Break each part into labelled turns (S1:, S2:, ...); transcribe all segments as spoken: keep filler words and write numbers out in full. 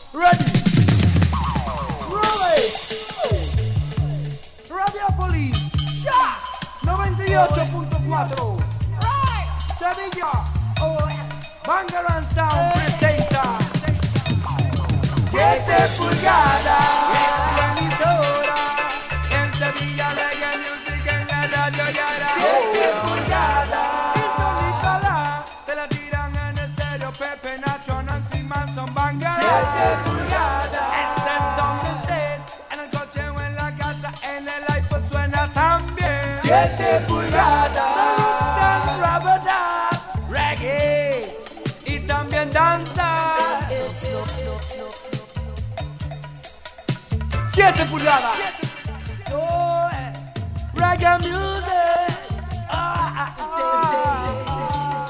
S1: Ready. Ready. Radiopolis. Ya. noventa y ocho punto cuatro. Sevilla. Banger and Sound presenta siete pulgadas. Es la emisora. En Sevilla Reggae Music en la radio Yara. siete pulgadas. Sintonícala. Te la tiran en estéreo. Pepe, Nacho, Nancy Manson, Banger. siete pulgadas. Este es donde estés. En el coche o en la casa. En el iPod suena también. siete pulgadas. Reggae. Y también danza. siete pulgadas. Oh, eh. Reggae music. Ah, ah, ah.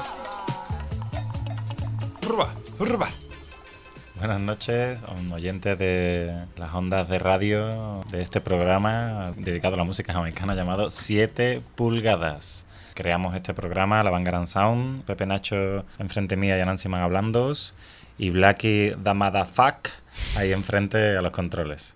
S2: Urba, urba. Buenas noches, oyentes de las ondas de radio de este programa dedicado a la música jamaicana llamado siete pulgadas. Creamos este programa, la Banger and Sound, Pepe Nacho enfrente mía y Nancy Man hablando, y Blacky the Motherfuck ahí enfrente a los controles.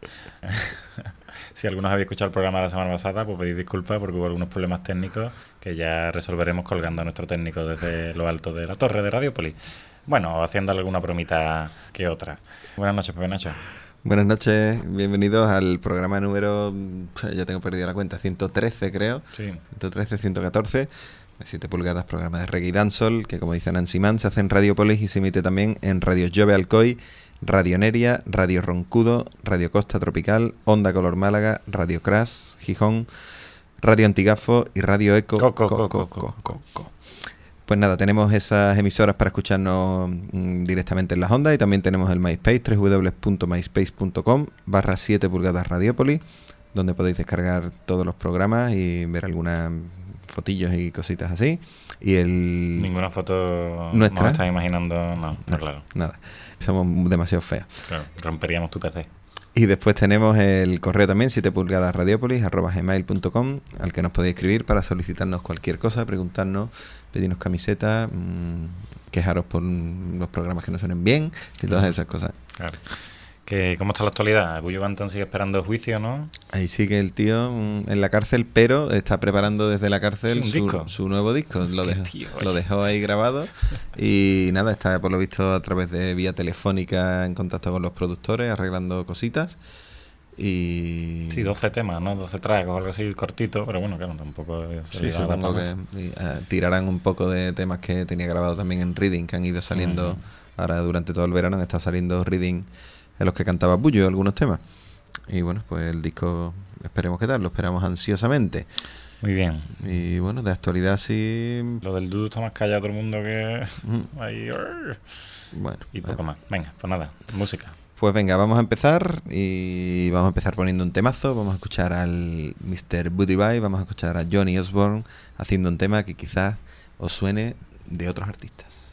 S2: Si algunos habéis escuchado el programa de la semana pasada, pues pedid disculpas porque hubo algunos problemas técnicos que ya resolveremos colgando a nuestro técnico desde lo alto de la torre de Radiopolis. Bueno, haciendo alguna bromita que otra. Buenas noches, Pepe Nacho.
S3: Buenas noches, bienvenidos al programa número, ya tengo perdido la cuenta, ciento trece creo.
S2: Sí.
S3: ciento trece, ciento catorce. siete pulgadas, programa de reggae y dancehall, que como dice Nancy Mann, se hace en Radiopolis y se emite también en Radio Jove Alcoy, Radio Neria, Radio Roncudo, Radio Costa Tropical, Onda Color Málaga, Radio Crash, Gijón, Radio Antigafo y Radio Eco.
S2: Co, co, co, co, co, co, co.
S3: Pues nada, tenemos esas emisoras para escucharnos mmm, directamente en las ondas, y también tenemos el MySpace, doble u doble u doble u punto myspace punto com barra siete pulgadas Radiopolis, donde podéis descargar todos los programas y ver algunas fotillos y cositas así. Y el...
S2: Ninguna foto
S3: nuestra.
S2: ¿No estás imaginando? No, no, claro.
S3: Nada, somos demasiado feos.
S2: Claro, romperíamos tu P C.
S3: Y después tenemos el correo también, siete pulgadas radiopolis arroba gmail punto com, al que nos podéis escribir para solicitarnos cualquier cosa, preguntarnos, pedirnos camisetas, mmm, quejaros por los programas que no suenen bien y todas esas cosas.
S2: Claro. ¿Qué, ¿Cómo está la actualidad? Bullo Banton sigue esperando juicio, ¿no?
S3: Ahí sigue el tío mmm, en la cárcel, pero está preparando desde la cárcel
S2: ¿Sí, un
S3: su,
S2: disco?
S3: su nuevo disco. Lo dejó,
S2: tío,
S3: lo dejó ahí grabado y nada, está por lo visto a través de vía telefónica en contacto con los productores, arreglando cositas. Y...
S2: Sí, doce temas, ¿no? doce tracks o algo así cortito, pero bueno, claro, tampoco...
S3: Sí, supongo que y, uh, tirarán un poco de temas que tenía grabado también en Reading, que han ido saliendo uh-huh. ahora durante todo el verano, está saliendo Reading en los que cantaba Bullo algunos temas. Y bueno, pues el disco esperemos que tal, lo esperamos ansiosamente.
S2: Muy bien.
S3: Y bueno, de actualidad sí...
S2: Lo del Dudu está más callado todo el mundo que...
S3: Uh-huh.
S2: Ahí...
S3: Bueno.
S2: Y poco más. Venga, pues nada, música.
S3: Pues venga, vamos a empezar y vamos a empezar poniendo un temazo. Vamos a escuchar al mister Buddy Bye, vamos a escuchar a Johnny Osborne haciendo un tema que quizás os suene de otros artistas.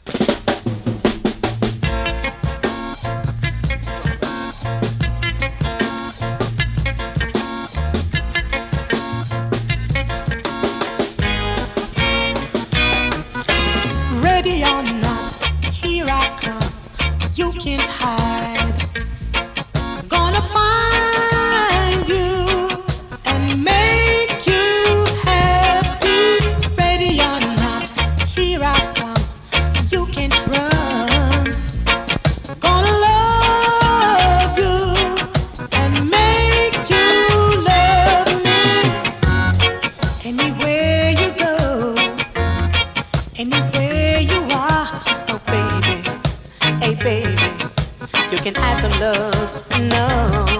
S4: Ready or not, here I come. You can't hide. Gonna find you and make you happy. Ready or not, here I come. You can't run. Gonna love you and make you love me. Anywhere you go, anywhere you are, oh baby, hey baby, you can add the love, no.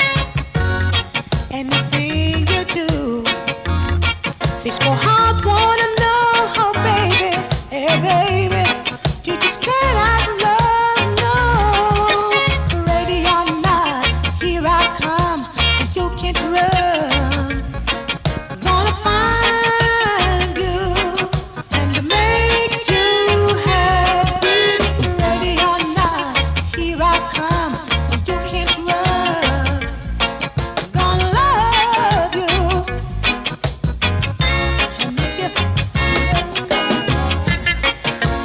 S4: Anything you do, this more heart wanna know, oh baby, hey baby, you just can't add love, no. Ready or not, here I come, you can't run. Gonna find you and make you happy. Ready or not, here I come. You can't run. Gonna love you and make you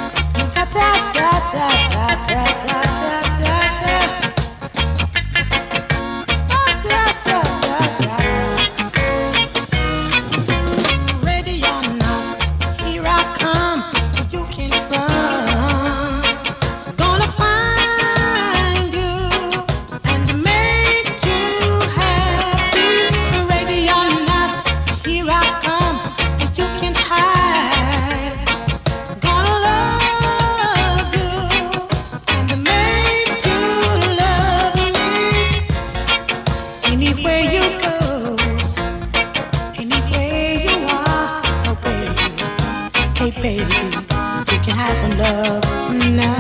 S4: hide from love, no.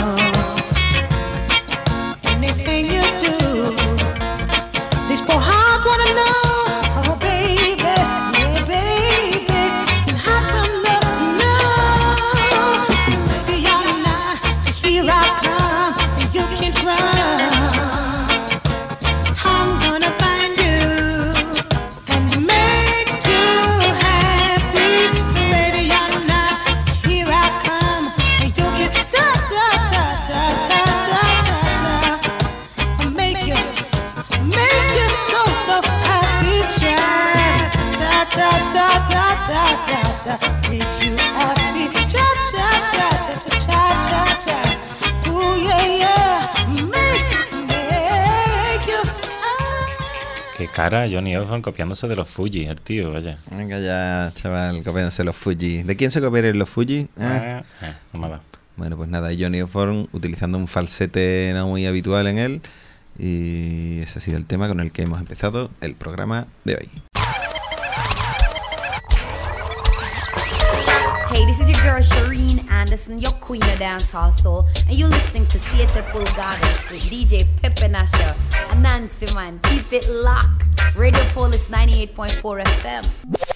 S4: Anything you do, these poor hearts wanna know. Oh baby, yeah baby, can hide from love, no. Maybe you're not, here I come, you can run. I'm gonna find you and make you happy. Maybe you're not, here I come, you can da da da da da da da da. Make you, make you so so happy, child. Da da da da da da da. Make you happy, cha cha cha cha cha cha cha cha. Ooh yeah yeah, make make you.
S2: Qué cara Johnny Osborne copiándose de los Fuji, el tío, vaya.
S3: Venga ya, chaval, copiándose los Fuji. ¿De quién se copiaron los Fuji?
S2: Eh,
S3: ¿Eh?
S2: eh, no me va.
S3: Bueno, pues nada, Johnny Osborne utilizando un falsete no muy habitual en él. Y ese ha sido el tema con el que hemos empezado el programa de hoy.
S5: Hey, this is your girl Shireen Anderson, your queen of dancehall soul, and you're listening to Siete Pulgadas with D J Pepe Nasha and Nancy Man. Keep it locked. Radio Polis ninety-eight point four F M.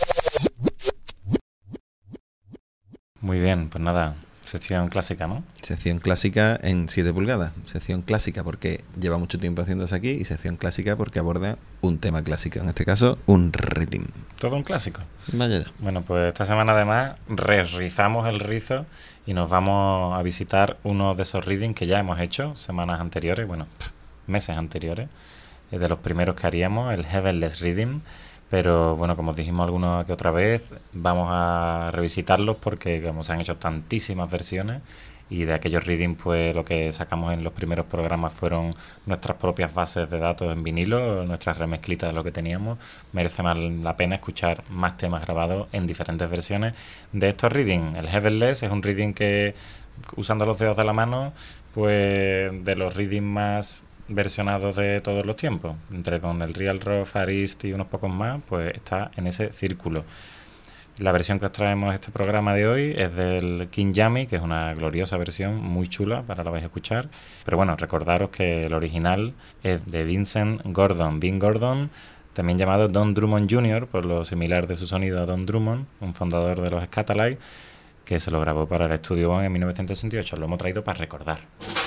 S2: Muy bien, pues nada, sección clásica, ¿no?
S3: Sección clásica en siete pulgadas. Sección clásica porque lleva mucho tiempo haciéndose aquí y sección clásica porque aborda un tema clásico, en este caso un rhythm.
S2: Todo un clásico.
S3: Vaya ya.
S2: Bueno, pues esta semana además rizamos el rizo y nos vamos a visitar uno de esos readings que ya hemos hecho semanas anteriores, bueno, pff, meses anteriores, eh, de los primeros que haríamos, el Heavenless Reading. Pero bueno, como dijimos alguna que otra vez, vamos a revisitarlos porque como se han hecho tantísimas versiones y de aquellos readings pues lo que sacamos en los primeros programas fueron nuestras propias bases de datos en vinilo, nuestras remezclitas de lo que teníamos. Merece más la pena escuchar más temas grabados en diferentes versiones de estos readings. El Heavenless es un reading que, usando los dedos de la mano, pues de los readings más versionados de todos los tiempos, entre con el Real Rock, Far East y unos pocos más, pues está en ese círculo. La versión que os traemos este programa de hoy es del King Yummy, que es una gloriosa versión, muy chula, para la vais a escuchar. Pero bueno, recordaros que el original es de Vincent Gordon, Vin Gordon, también llamado Don Drummond junior, por lo similar de su sonido a Don Drummond, un fundador de los Scatalites, que se lo grabó para el Studio One en mil novecientos sesenta y ocho. Lo hemos traído para recordar.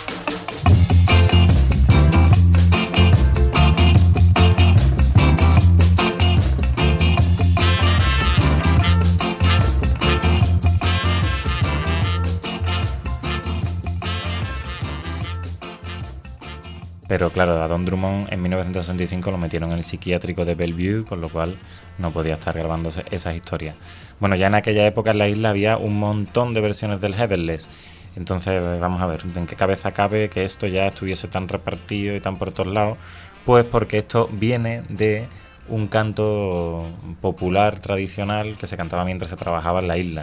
S2: Pero claro, a Don Drummond en mil novecientos sesenta y cinco lo metieron en el psiquiátrico de Bellevue, con lo cual no podía estar grabándose esas historias. Bueno, ya en aquella época en la isla había un montón de versiones del Heavenless. Entonces, vamos a ver, ¿en qué cabeza cabe que esto ya estuviese tan repartido y tan por todos lados? Pues porque esto viene de un canto popular, tradicional, que se cantaba mientras se trabajaba en la isla.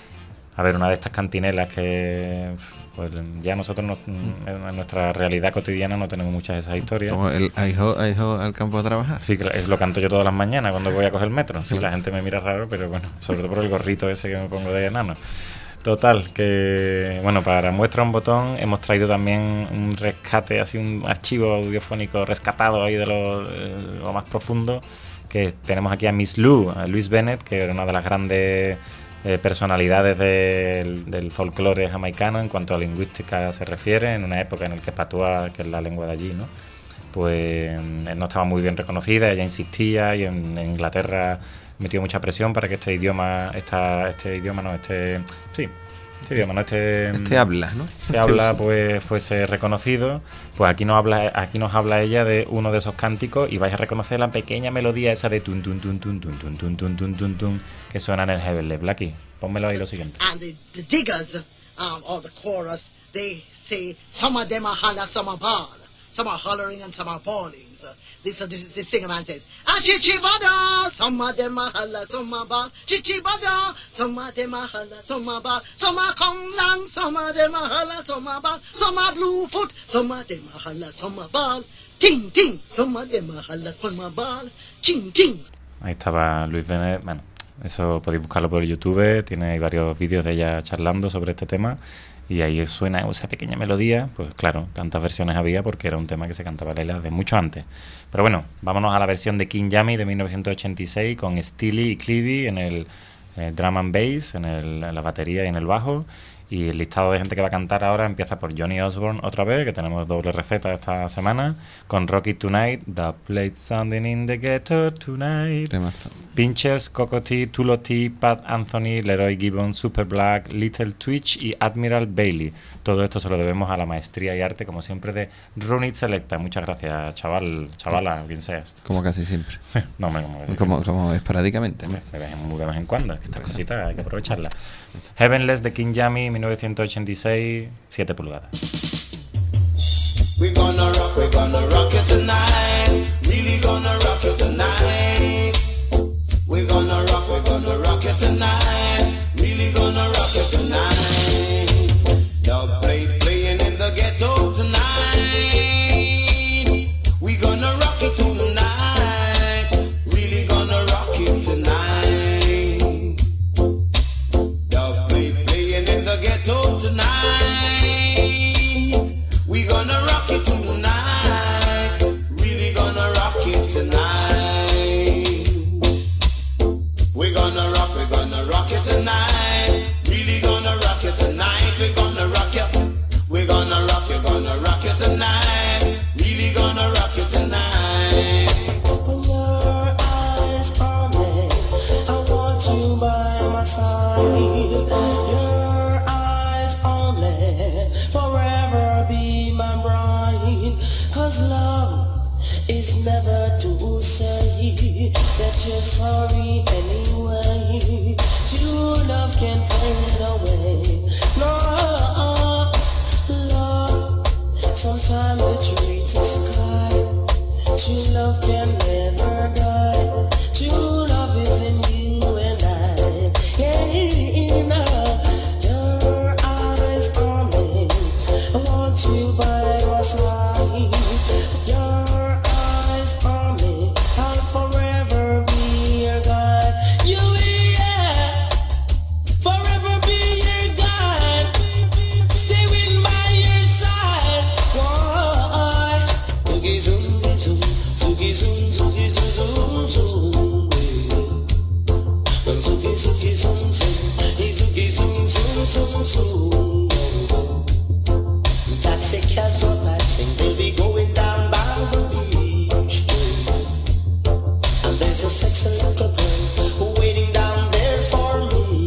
S2: A ver, una de estas cantinelas que... pues ya nosotros no, en nuestra realidad cotidiana no tenemos muchas de esas historias.
S3: Como el aijo, aijo al campo a trabajar.
S2: Sí, lo canto yo todas las mañanas cuando voy a coger el metro. Sí, la gente me mira raro, pero bueno, sobre todo por el gorrito ese que me pongo de enano. Total, que bueno, para muestra un botón hemos traído también un rescate, así un archivo audiofónico rescatado ahí de lo, de lo más profundo, que tenemos aquí a Miss Lou, a Louise Bennett, que era una de las grandes Eh, personalidades del, del folclore jamaicano en cuanto a lingüística se refiere, en una época en la que Patois, que es la lengua de allí, ¿no? pues no estaba muy bien reconocida, ella insistía y en, en Inglaterra metió mucha presión para que este idioma, esta, este idioma no, este, sí, este idioma, no, este,
S3: este habla, ¿no?
S2: Se habla, pues fuese reconocido. Pues aquí nos habla, aquí nos habla ella de uno de esos cánticos y vais a reconocer la pequeña melodía esa de tun tun tun tun tun tun tun tun tun tun tun que suena en el Heavenly. Blackie, pónmelo ahí lo siguiente.
S6: And the, the diggers, um, or the chorus, they say some of them are holler, some are ball, some are hollering and some are falling. So this, so this, this singer man says, ah, chichibada, some of them are holler, some are ball, chichibada, some of them are holler, some are ball, some are come long, some of them are holler, some are ball, some are blue foot, some of them are holler, some are ball, ting ting, some of them are holler, some are ball, ching ching.
S2: Ahí estaba Luis Bennett, bueno, Eso podéis buscarlo por YouTube, tiene varios vídeos de ella charlando sobre este tema y ahí suena esa pequeña melodía. Pues claro, tantas versiones había porque era un tema que se cantaba Leila de mucho antes. Pero bueno, vámonos a la versión de King Yami de mil novecientos ochenta y seis con Steely y Cleavy en el eh, drum and bass, en, el, en la batería y en el bajo. Y el listado de gente que va a cantar ahora empieza por Johnny Osborne otra vez, que tenemos doble receta esta semana, con Rock It Tonight, The Plate Sounding in the Ghetto Tonight,
S3: Temazo.
S2: Pinchers, Coco T, Tulo T, Pat Anthony, Leroy Gibbons, Super Black, Little Twitch y Admiral Bailey. Todo esto se lo debemos a la maestría y arte, como siempre, de Runit Selecta. Muchas gracias, chaval, chavala, o quien seas.
S3: Como casi siempre.
S2: No, me como,
S3: Como, como esporádicamente, ¿no?
S2: de vez en, muy de vez en cuando, es que estas cositas hay que aprovecharlas. Heavenless de King Yami, mil novecientos ochenta y seis, siete pulgadas.
S7: We're gonna rock, we're gonna rock it tonight. Really gonna rock it tonight. We're gonna rock, we're gonna rock it tonight. Really gonna rock it tonight. The play playing in the ghetto tonight. We're gonna rock it tonight. Really gonna rock it tonight. The play playing in the ghetto tonight. We're gonna rock it tonight. Really gonna rock it tonight. We're gonna rock, we're gonna rock it tonight. Really gonna rock it tonight. We're gonna rock it. We're gonna rock it, gonna rock it tonight. Really gonna rock it tonight.
S8: Your eyes on me, I want you by my side. Your eyes only, forever be my bride. Cause love is never to say that you're sorry anyway. True love can fade away. No, love, sometimes it reaches the sky. True love can never die. True love is in you and I. Yeah, your eyes on me, I want you by my side. Your eyes on me, I'll forever be your guide. You, yeah, forever be your guide. Stay with by your side. Why? Zoogie zoom, zoom, zoogie zoom, zoogie zoom, zoom, zoom. Zoogie, zoogie zoom, zoom, zoogie zoom, zoom, zoom, zoom. Taxi cabs are passing, they'll be going down by the beach. And there's a sexy little girl waiting down there for me.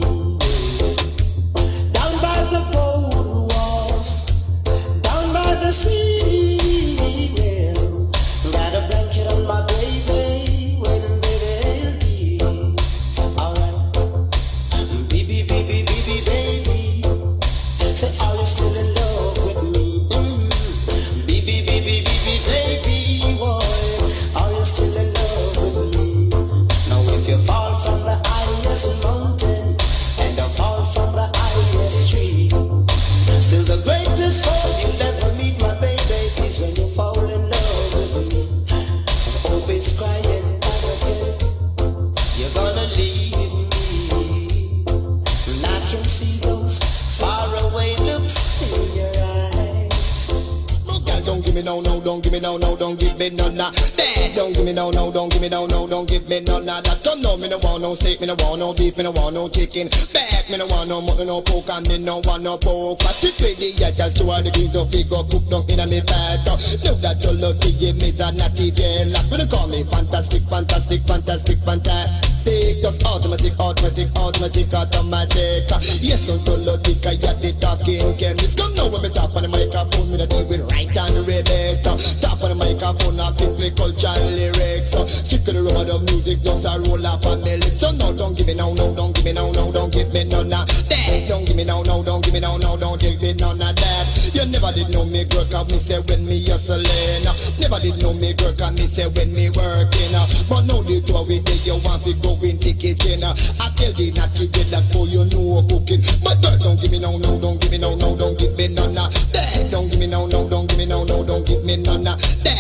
S8: Down by the boardwalk, down by the sea. Well, got a blanket on my baby, waiting baby. Alright, baby, baby, baby, baby. Say, are you still in love with me? Mm. Baby, baby, baby, baby, boy, are you still in love with me? Now if you fall from the highest mountain and I fall from the highest tree, still the greatest fall you'll ever meet, my baby, is when you fall in love with me. Hope it's crying again, you're gonna leave me. And I can see those faraway looks in your eyes.
S7: No, girl, don't give me no, no, don't give me no, no, don't give me none of that. Don't give me no, no, don't give me no, no, don't give me none of that. Come no, me no want no steak, me no want no beef, me no want no chicken back, me no want no mutton, no pork, and me no want no pork. But it really, yeah, just to all the kids of figure cook down in a me fat. Know that you're lucky, you miss a natty tail. Like when you call me fantastic, fantastic, fantastic, fantastic. Just automatic, automatic, automatic, automatic. Yes, I'm so lucky, I got the talking chemist. Come now when me top on the microphone, me the deal with right on the red. Top on the microphone, I play culture lyrics. Stick to the road of music, just a roll up on me lips. So no, don't give me no, no, don't give me no, no, don't give me none of that. Don't give me no, no, don't give me no, no, don't give me none of that. You never did know me, girl, cause me say when me hustling. Never did know me, girl, cause me say when me working. But now the two we day you want to go in ticketing. I tell you not to get that for you know cooking. But girl, don't give me no, no, don't give me no, no, don't give me none of that. Don't give me no, no, don't give me no, no, don't give me none of that. Don't give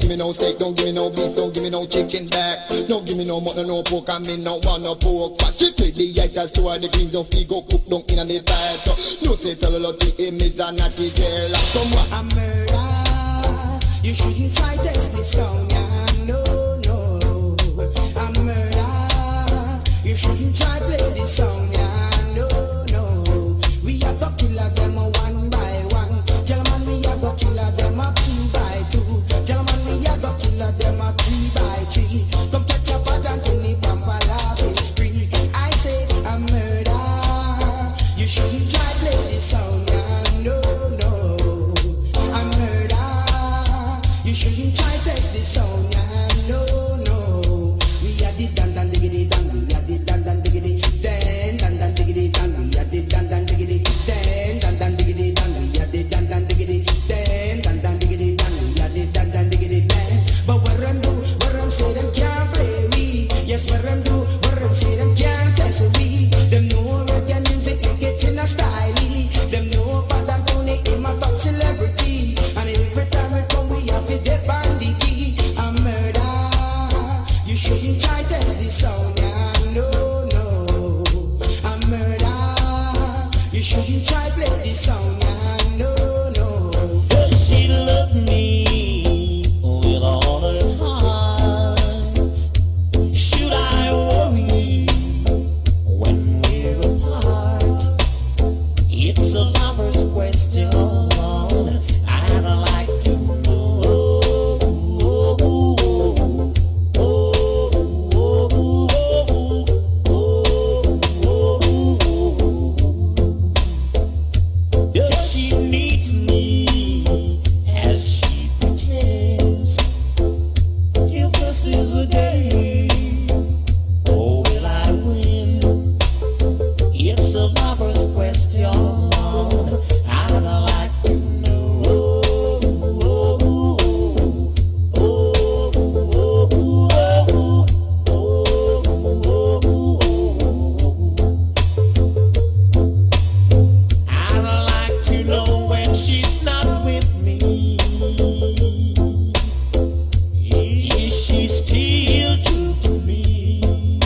S7: give me no steak, don't give me no beef, don't give me no chicken back. Don't give me no mutton, no pork, I mean no one no pork. But she treat the haters to her, the greens of figo cook down in the fat. No say tell a lot the him is a natty girl. Come on.
S8: A murder, you shouldn't try test this song, yeah, no, no. A murder, you shouldn't try play this song, yeah, no, no. We have to kill them one by one. Gentlemen, we have to kill them a two by two. Gentlemen, we have to kill them a three by three. Come catch your father and Tony Pampa laughing spree. I say a murder, you shouldn't try play this song, yeah, no, no. A murder, you shouldn't try test this song, yeah, no, no. We had the dan dan diggity dan, we had the dan dan diggity dan dan dan diggity dan, we had the dan dan diggity dan dan dan diggity dan, we had the dan dan diggity dan dan dan diggity dan, we had the dan dan diggity dan. But what them do, what them say them can't play me. Yes, what them do, what them say them can't test me. Them know reggae music, they get in a style. Them know Pat and Tony him a top celebrity. And every time we come we have to get banditi. A murder, you shouldn't try test this sound, yeah, no, no. A murder, you shouldn't try play this sound, yeah, no, no.
S9: Does she love me with all her heart? Should I worry when we're apart? It's a lover's question. I'd like to know. Does she need me as she pretends? If this is a game, oh, will I win? It's a lover's question. I'd like to know. I'd like to know when she's not with me. Is she still true to me?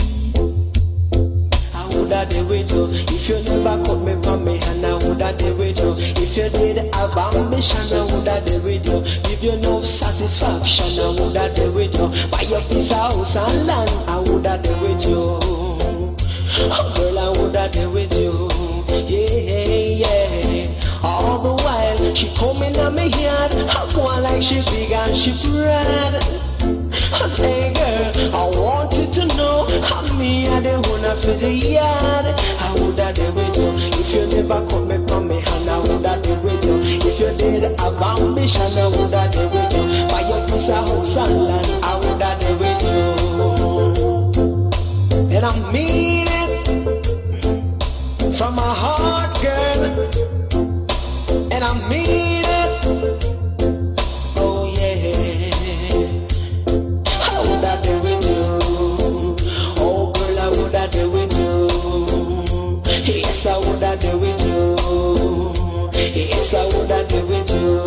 S8: I woulda did with you if you never cut me from me hand. I woulda did with you if you did have ambition. I woulda did with you give you no satisfaction. I woulda did with you buy your piece of house and land. I woulda did with you. Oh girl, I woulda did with you. Yeah, yeah. All the while she coming on me yard. I go on like she big and she proud. I say, girl, I wanted to know how me I the owner for the yard. I woulda did with you if you never cut me from me hand. I woulda did with you if you did have ambition. I woulda did with you buy your piece of house and land. I woulda did with you, and I mean it from my heart, girl, and I mean it. Oh yeah, I woulda did with you. Oh girl, I woulda did with you. Yes, I woulda did with you. Yes, I woulda did with you.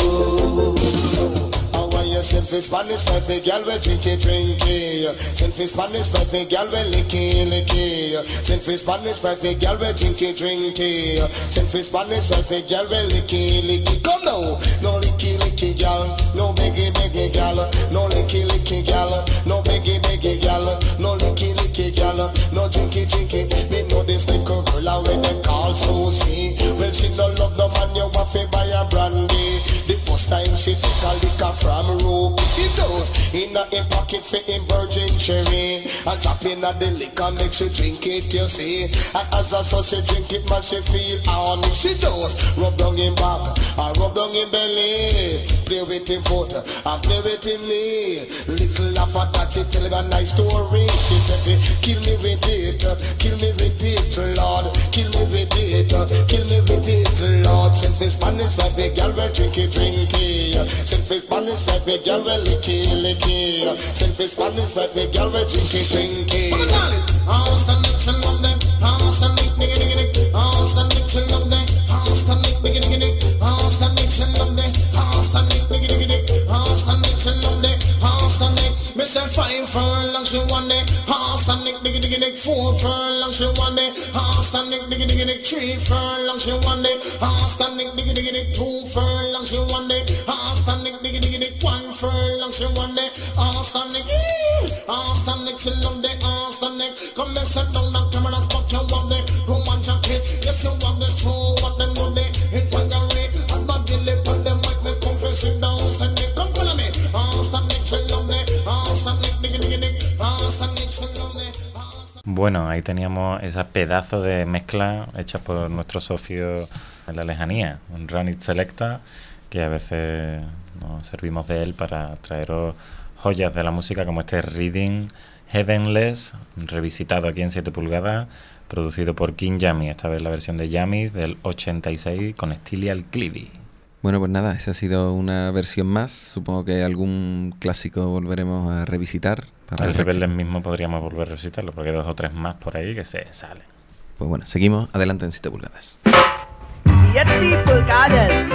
S7: Send for Spanish life, a gal we drinky drinky. Send for Spanish life, a gal we licky licky. Send for Spanish life, a gal we drinky drinky. Send for Spanish life, a gal we licky licky. Come now, no licky licky gal, no beggy beggy gal, no licky licky gal, no beggy beggy gal, no licky licky gal, no drinky drinky. Me know this little girl and when them call Susie. Well she no love the man you want to buy a brandy. The first time she take a liquor from room. It does in a him pocket for him virgin cherry and drop in a the liquor make she drink it, you see. And as a so she drink it, man, she feel on it. She does rub down him back and rub down him belly, play with him foot and play with him knee. Little laugh at that, she tell him a nice story. She said, kill me with it, kill me with it, Lord, kill me with it, kill me with it, Lord. Since the Spanish life, the girl will drink it, drink it. Since the Spanish life, the girl will licky, licky. Since the Spanish life, the girl will drink it, drink it.
S8: House the nick, she love them. House the nick, nick, nick, nick. House the nick, she love them. House the nick, nick, nick, nick. House the nick, she love them. House the nick, nick, nick, nick. House the nick, she love them.
S7: furlong she want it. Ah, standing diggy diggy dig. Three furlong she want it. Ah, standing diggy diggy dig. Two furlong she want it. Ah, standing diggy diggy dig. One furlong she want it. Ah, standing, ah, standing she love it. Ah, standing. Come and sit down and come and spot you want it. Roman jacket, yes you want this true. What them do they? In one way, I'm not dealing with them. Make me confess it down. Standing, come follow me. Ah, standing she love it. Ah, standing diggy diggy dig. Ah, standing she love it.
S2: Bueno, ahí teníamos esa pedazo de mezcla hecha por nuestro socio en la lejanía, Ranit Selecta, que a veces nos servimos de él para traeros joyas de la música como este Reading Heavenless, revisitado aquí en siete pulgadas, producido por King Yami, esta vez la versión de Yami del ochenta y seis con Stilial Clivi.
S3: Bueno, pues nada, esa ha sido una versión más. Supongo que algún clásico volveremos a revisitar. Para
S2: el Rebeldes mismo podríamos volver a revisitarlo, porque hay dos o tres más por ahí que se salen.
S3: Pues bueno, seguimos adelante en siete pulgadas.
S10: siete pulgadas.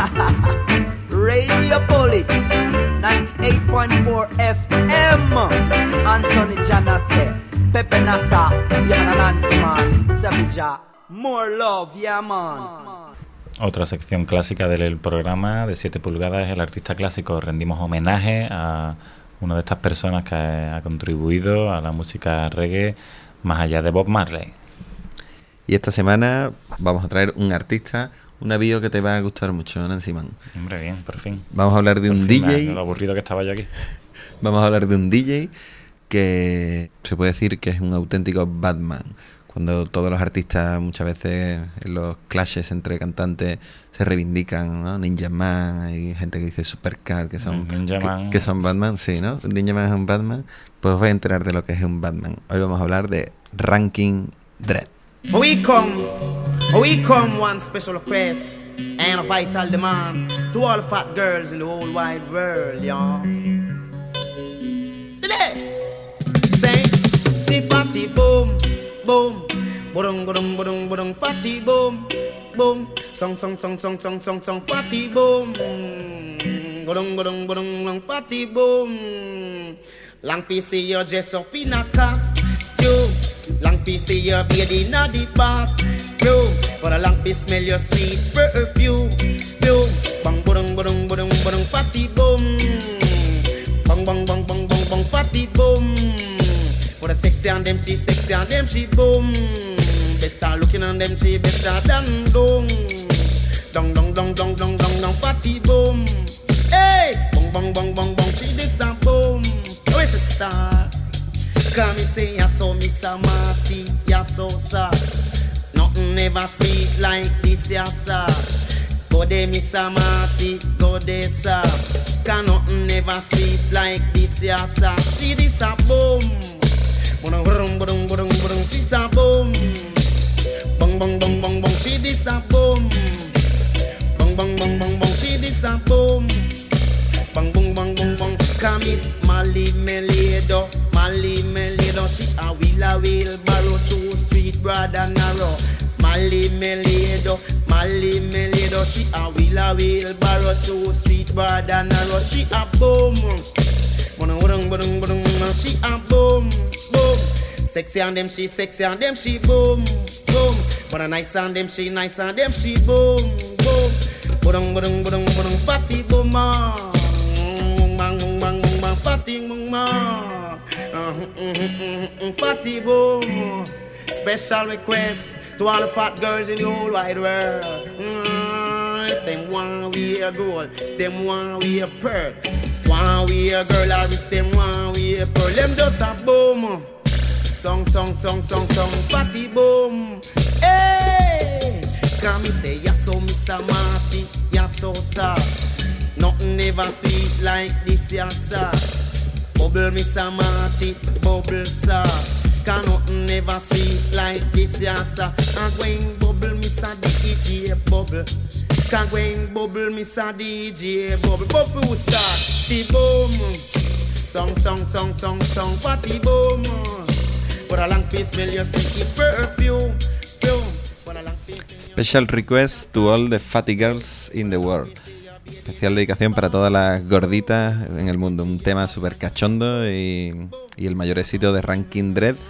S10: Radio Police ninety-eight point four F M. Anthony Janase, Pepe Nasa, Yana Nancy Man, Savija, more love, yeah man.
S2: Otra sección clásica del programa de siete pulgadas es el artista clásico. Rendimos homenaje a una de estas personas que ha contribuido a la música reggae más allá de Bob Marley.
S3: Y esta semana vamos a traer un artista, un avión que te va a gustar mucho, Nancy Man.
S2: Hombre, bien, por fin.
S3: Vamos a hablar de un D J.
S2: Me, lo aburrido que estaba yo aquí.
S3: Vamos a hablar de un D J que se puede decir que es un auténtico Batman. Cuando todos los artistas muchas veces en los clashes entre cantantes se reivindican, ¿no? Ninja Man, hay gente que dice Supercat, que son,
S2: Ninja
S3: que,
S2: Man.
S3: que son Batman, sí, ¿no? Ninja Man es un Batman, pues os vais a enterar de lo que es un Batman. Hoy vamos a hablar de Ranking Dread.
S10: We come, we come one special request and a vital demand to all fat girls in the whole wide world, y'all. Today, say, see fatty boom, boom, boom, boom, boom, boom, fatty boom, boom, song, song, song, song, song, song, song, fatty boom, boom, boom, boom, boom, fatty boom. Long fi see you dress up in a costume. Long fi see your baby in the bathroom, but a long fi smell your sweet perfume. Fume, bang bang bang bang bang fatty boom, bang bang bang bang bang bang fatty boom. But a sexy and them she sexy and them she boom. Better looking on them she better than dung. Dung dung dung dung dung dung dung fatty boom. Hey, bang bang bang bang bang she this a boom. Oh, it's a star. Come me say ya so Miss Marty, ya so sad. Nothing ever sweet like this, ya sir. Go there Miss Marty, go there sir. Can nothing ever sweet like this, ya sir. She this a boom. Boom boom boom boom boom, she's a boom. Bang bang bang bang bang, she this a boom. Bang bang bang bang bang, she this a boom. Bang bang bang bang bang, come Miss Molly Melido. Molly Melido, she a wheel a wheelbarrow through street broad and narrow. Molly Melido, Molly Melido, she a wheel a wheelbarrow through street broad and narrow. She a boom, boom boom boom boom, she a boom, boom. Sexy and them she sexy and them she boom, boom. But a nice and them she nice and them she boom, boom. Boom boom boom boom, fatty boom man, bang bang bang bang, fatty boom man. Fatty boom. Special request to all the fat girls in the whole wide world. Mm, if them want wear gold, them want wear pearl. Want wear girl, or if them want wear pearl, them just a boom. Song, song, song, song, song, fatty boom. Hey, come me say ya so Miss Marty, ya so sad. Nothing ever sweet like this, ya sir. Bubble Miss Marty, bubble sir. Can nothing never see like this, yes sir. I'm going bubble Miss D J bubble. Can going bubble Miss D J bubble. Bubble who start, she boom. Song, song, song, song, song, party boom. But a long face smell you see it perfume.
S3: Special request to all the fatty girls in the world. Especial dedicación para todas las gorditas en el mundo. Un tema súper cachondo y, y el mayor éxito de Ranking Dread,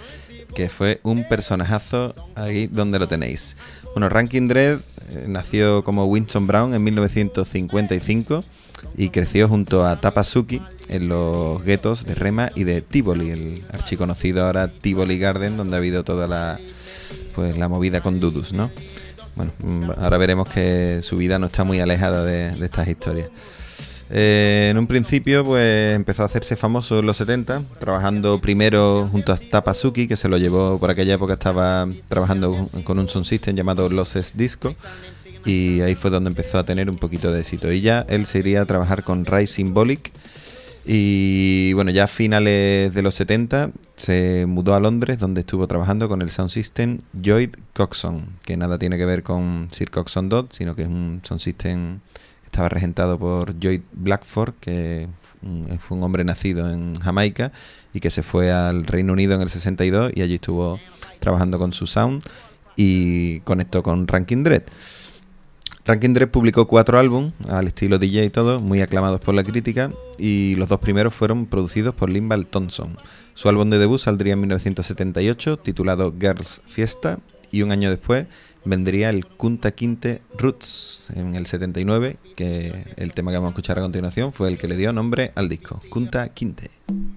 S3: que fue un personajazo ahí donde lo tenéis. Bueno, Rankin Dread eh, nació como Winston Brown en mil novecientos cincuenta y cinco y creció junto a Tapasuki en los guetos de Rema y de Tivoli, el archiconocido ahora Tivoli Garden, donde ha habido toda la, pues, la movida con Dudus, ¿no? Bueno, ahora veremos que su vida no está muy alejada de, de estas historias. Eh, en un principio pues empezó a hacerse famoso en los setenta, trabajando primero junto a Tapasuki, que se lo llevó por aquella época, estaba trabajando con un sound system llamado Losses Disco, y ahí fue donde empezó a tener un poquito de éxito. Y ya él se iría a trabajar con Rai Symbolic, y bueno, ya a finales de los setenta se mudó a Londres, donde estuvo trabajando con el sound system Lloyd Coxon, que nada tiene que ver con Sir Coxon Dodd, sino que es un sound system que estaba regentado por Lloyd Blackford, que fue un hombre nacido en Jamaica y que se fue al Reino Unido en el sesenta y dos, y allí estuvo trabajando con su sound y conectó con Rankin Dread. Rankin Dread publicó cuatro álbumes al estilo D J y todo, muy aclamados por la crítica, y los dos primeros fueron producidos por Linval Thompson. Su álbum de debut saldría en mil novecientos setenta y ocho, titulado Girls Fiesta, y un año después vendría el Kunta Kinte Roots en el setenta y nueve, que el tema que vamos a escuchar a continuación fue el que le dio nombre al disco, Kunta Kinte.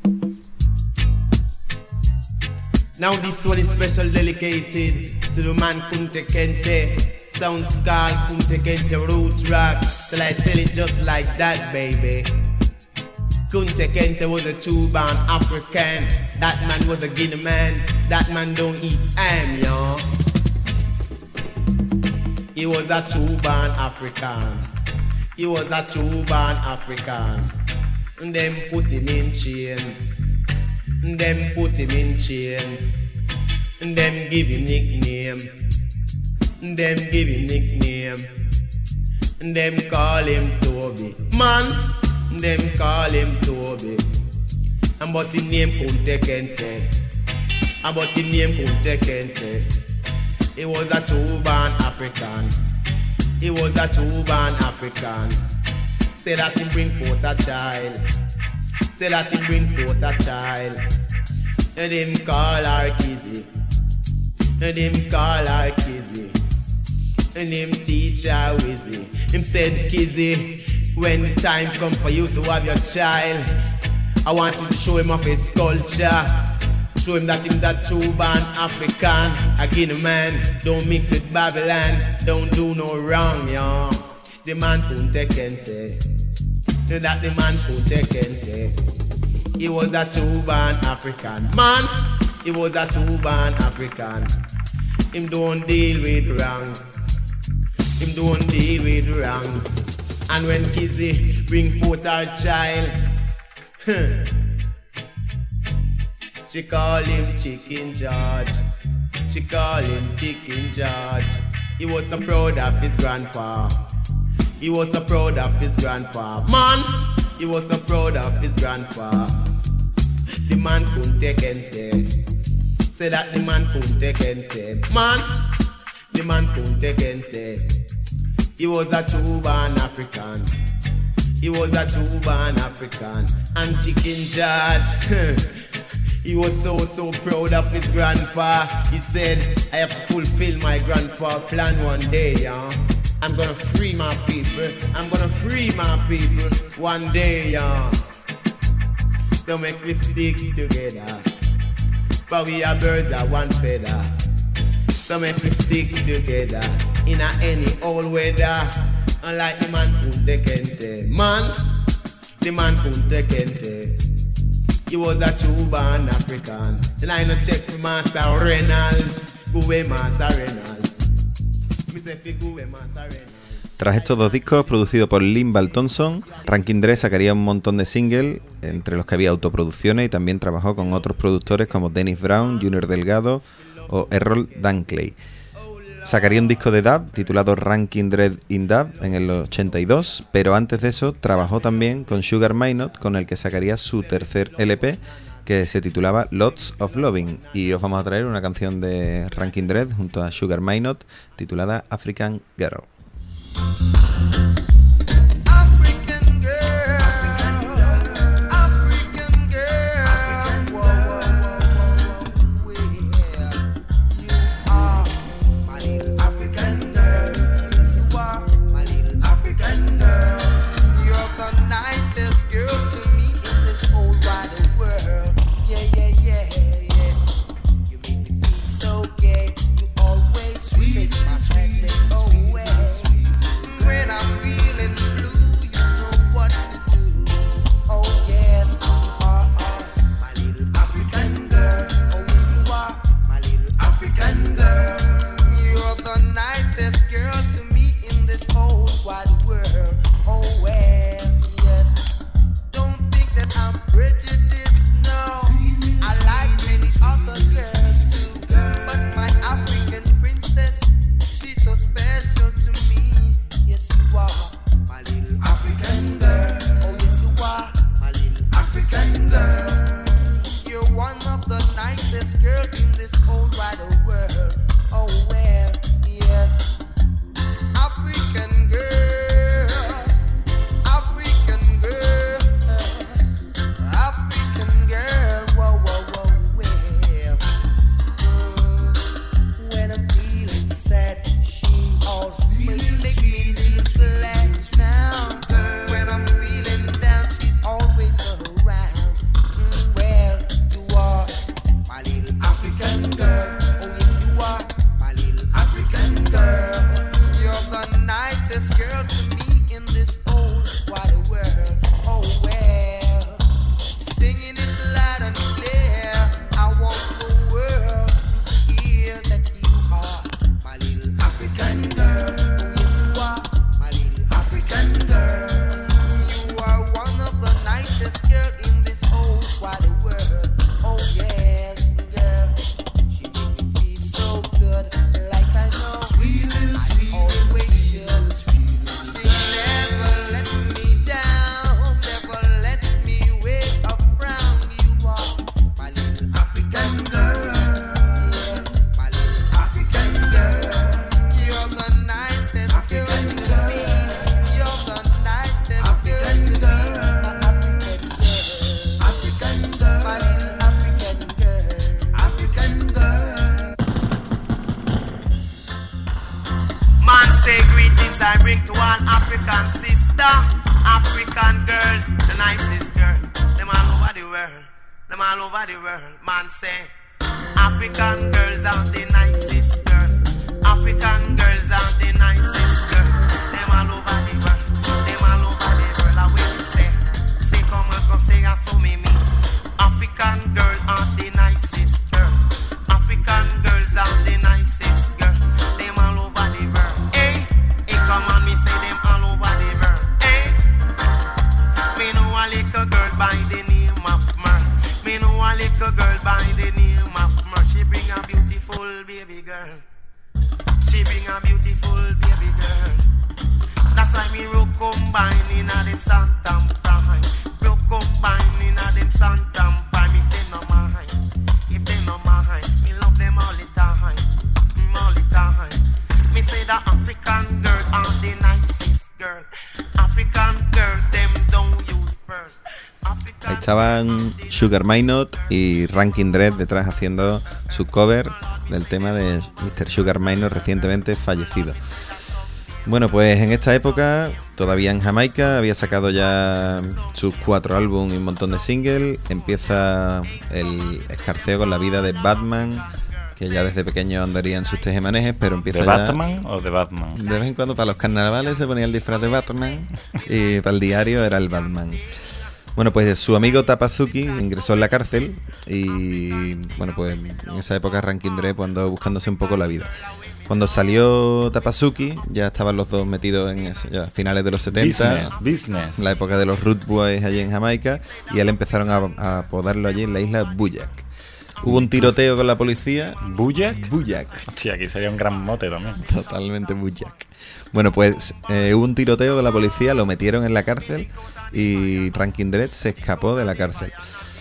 S10: Now this one is special dedicated to the man Kunta Kinte. Sounds called Kunta Kinte Roots Rock. So I tell it just like that, baby. Kunta Kinte was a two-born African. That man was a Guinea man. That man don't eat ham, yo. He was a two-born African. He was a two-born African. And them put him in chains. And them put him in chains. And them give him nickname. And them give him nickname. And them call him Toby. Man, and them call him Toby. And but him name Kunta Kinte. And but him name Kunta Kinte. He was a two-born African. He was a two-born African. Say that him bring forth a child. Say that him bring forth a child. And him call her Kizzy. And him call her Kizzy. And him teach her Wizzy. Him said, Kizzy, when the time come for you to have your child, I want you to show him off his culture. Show him that him that true-born African. A Guinea man, don't mix with Babylon. Don't do no wrong, yo. The man Kunta Kinte. That the man Kunta Kinte. He was a two-born African. Man, he was a two-born African. Him don't deal with wrongs. Him don't deal with wrongs. And when Kizzy bring forth her child, she call him Chicken George. She call him Chicken George. He was so proud of his grandpa. He was so proud of his grandpa. Man, he was so proud of his grandpa. The man Kunta Kinte. Say that the man Kunta Kinte. Man, the man Kunta Kinte. He was a two-born African. He was a two-born African. And Chicken George, he was so, so proud of his grandpa. He said, I have to fulfill my grandpa plan one day, yeah. I'm gonna free my people. I'm gonna free my people one day, yeah. So make we stick together. But we are birds of one feather. So make we stick together in a any old weather. Unlike the man Kunta Kinte. Man, the man Kunta Kinte. He was a two-born African. And I no check for Master Reynolds. Go away Master Reynolds. Me say fi go away Master Reynolds.
S3: Tras estos dos discos producidos por Linval Thompson, Rankin Dread sacaría un montón de singles, entre los que había autoproducciones, y también trabajó con otros productores como Dennis Brown, Junior Delgado o Errol Dunkley. Sacaría un disco de dub titulado Rankin Dread in Dub en el ochenta y dos, pero antes de eso trabajó también con Sugar Minott, con el que sacaría su tercer L P, que se titulaba Lots of Loving, y os vamos a traer una canción de Rankin Dread junto a Sugar Minott titulada African Girl.
S1: African girl, African girl, whoa, whoa, whoa, whoa, whoa.
S10: I bring to all African sister, African girls, the nicest girl. Them all over the world, them all over the world. Man say, African girls are the nicest girls. African girls are the nicest girls. Them all over the world, them all over the world. I will say, say come on, come say I saw me me. African girls are the nicest girls. African girls are the nicest girls. Them all over the world. Hey, hey, come on, me say them all over the world. Hey, me know a little girl by the name of Mer. Me know a little girl by the name of Mer. She bring a beautiful baby girl. She bring a beautiful baby girl. That's why me rock combine in a them santam time. Rock combine in a them santam time. If they no mind, if they no mind, me love them all the time, mm, all the time. Me say the African girl are the nicest girl. African girls them don't use pearl.
S3: Ahí estaban Sugar Minott y Ranking Dread detrás haciendo su cover del tema de mister Sugar Minott recientemente fallecido. Bueno, pues en esta época, todavía en Jamaica, había sacado ya sus cuatro álbumes y un montón de singles. Empieza el escarceo con la vida de Batman, que ya desde pequeño andaría en sus tejemanejes, pero empieza
S2: ¿De
S3: ya...
S2: Batman o de Batman?
S3: De vez en cuando para los carnavales se ponía el disfraz de Batman y para el diario era el Batman. Bueno, pues su amigo Tapazuki ingresó en la cárcel y, bueno, pues en esa época Ranking Dread pues, andó buscándose un poco la vida. Cuando salió Tapazuki, ya estaban los dos metidos en eso, ya finales de los setenta,
S2: Business, business.
S3: la época de los Root Boys allí en Jamaica, y a él empezaron a, a apodarlo allí en la isla Buyak. Hubo un tiroteo con la policía.
S2: ¿Buyak?
S3: Buyak.
S2: Hostia, aquí sería un gran mote también.
S3: Totalmente Buyak. Bueno, pues eh, hubo un tiroteo con la policía, lo metieron en la cárcel y Ranking Dread se escapó de la cárcel.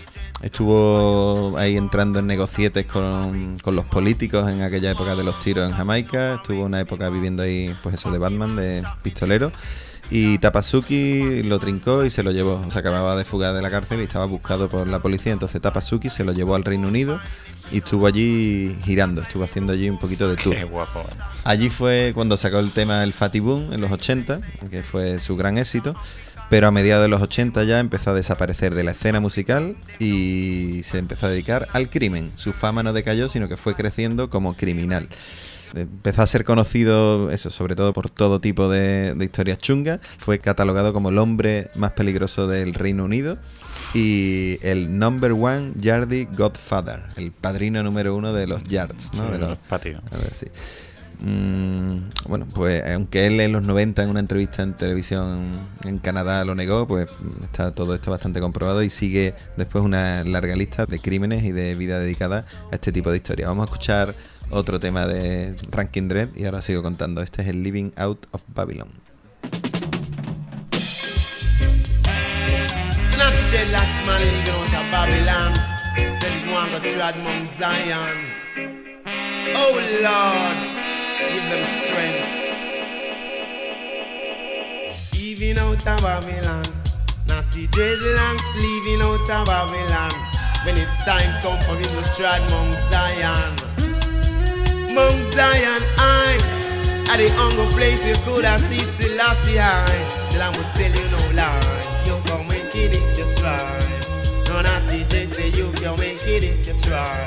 S3: Estuvo ahí entrando en negocietes con, con los políticos en aquella época de los tiros en Jamaica. Estuvo una época viviendo ahí, pues eso, de Batman, de pistolero. Y Tapazuki lo trincó y se lo llevó. Se acababa de fugar de la cárcel y estaba buscado por la policía. Entonces Tapazuki se lo llevó al Reino Unido y estuvo allí girando. Estuvo haciendo allí un poquito de tour.
S2: Qué guapo, ¿eh?
S3: Allí fue cuando sacó el tema El Fatty Boom en los ochenta, que fue su gran éxito. Pero a mediados de los ochenta ya empezó a desaparecer de la escena musical y se empezó a dedicar al crimen. Su fama no decayó, sino que fue creciendo como criminal. Empezó a ser conocido, eso, sobre todo por todo tipo de, de historias chungas. Fue catalogado como el hombre más peligroso del Reino Unido y el number one Yardie Godfather, el padrino número uno de los Yards, ¿no?
S2: Sí,
S3: de los
S2: patios.
S3: A ver, sí. Mm, bueno, pues aunque él en los noventa en una entrevista en televisión en Canadá lo negó, pues está todo esto bastante comprobado y sigue después una larga lista de crímenes y de vida dedicada a este tipo de historia. Vamos a escuchar otro tema de Ranking Dread y ahora sigo contando. Este es el Living Out of Babylon.
S10: Snatch dreadlocks man living out of Babylon. Said he want to tread Mount Zion. Oh Lord, give them strength. Living out of Babylon. Natty dreadlocks living out of Babylon. When it time come for him to tread Mount Zion. Mount Zion, I at the hunger place you could have seen Selassie I. Till I'm gonna tell you no lie. You can make it if you try. No, not D J say you can make it if you try.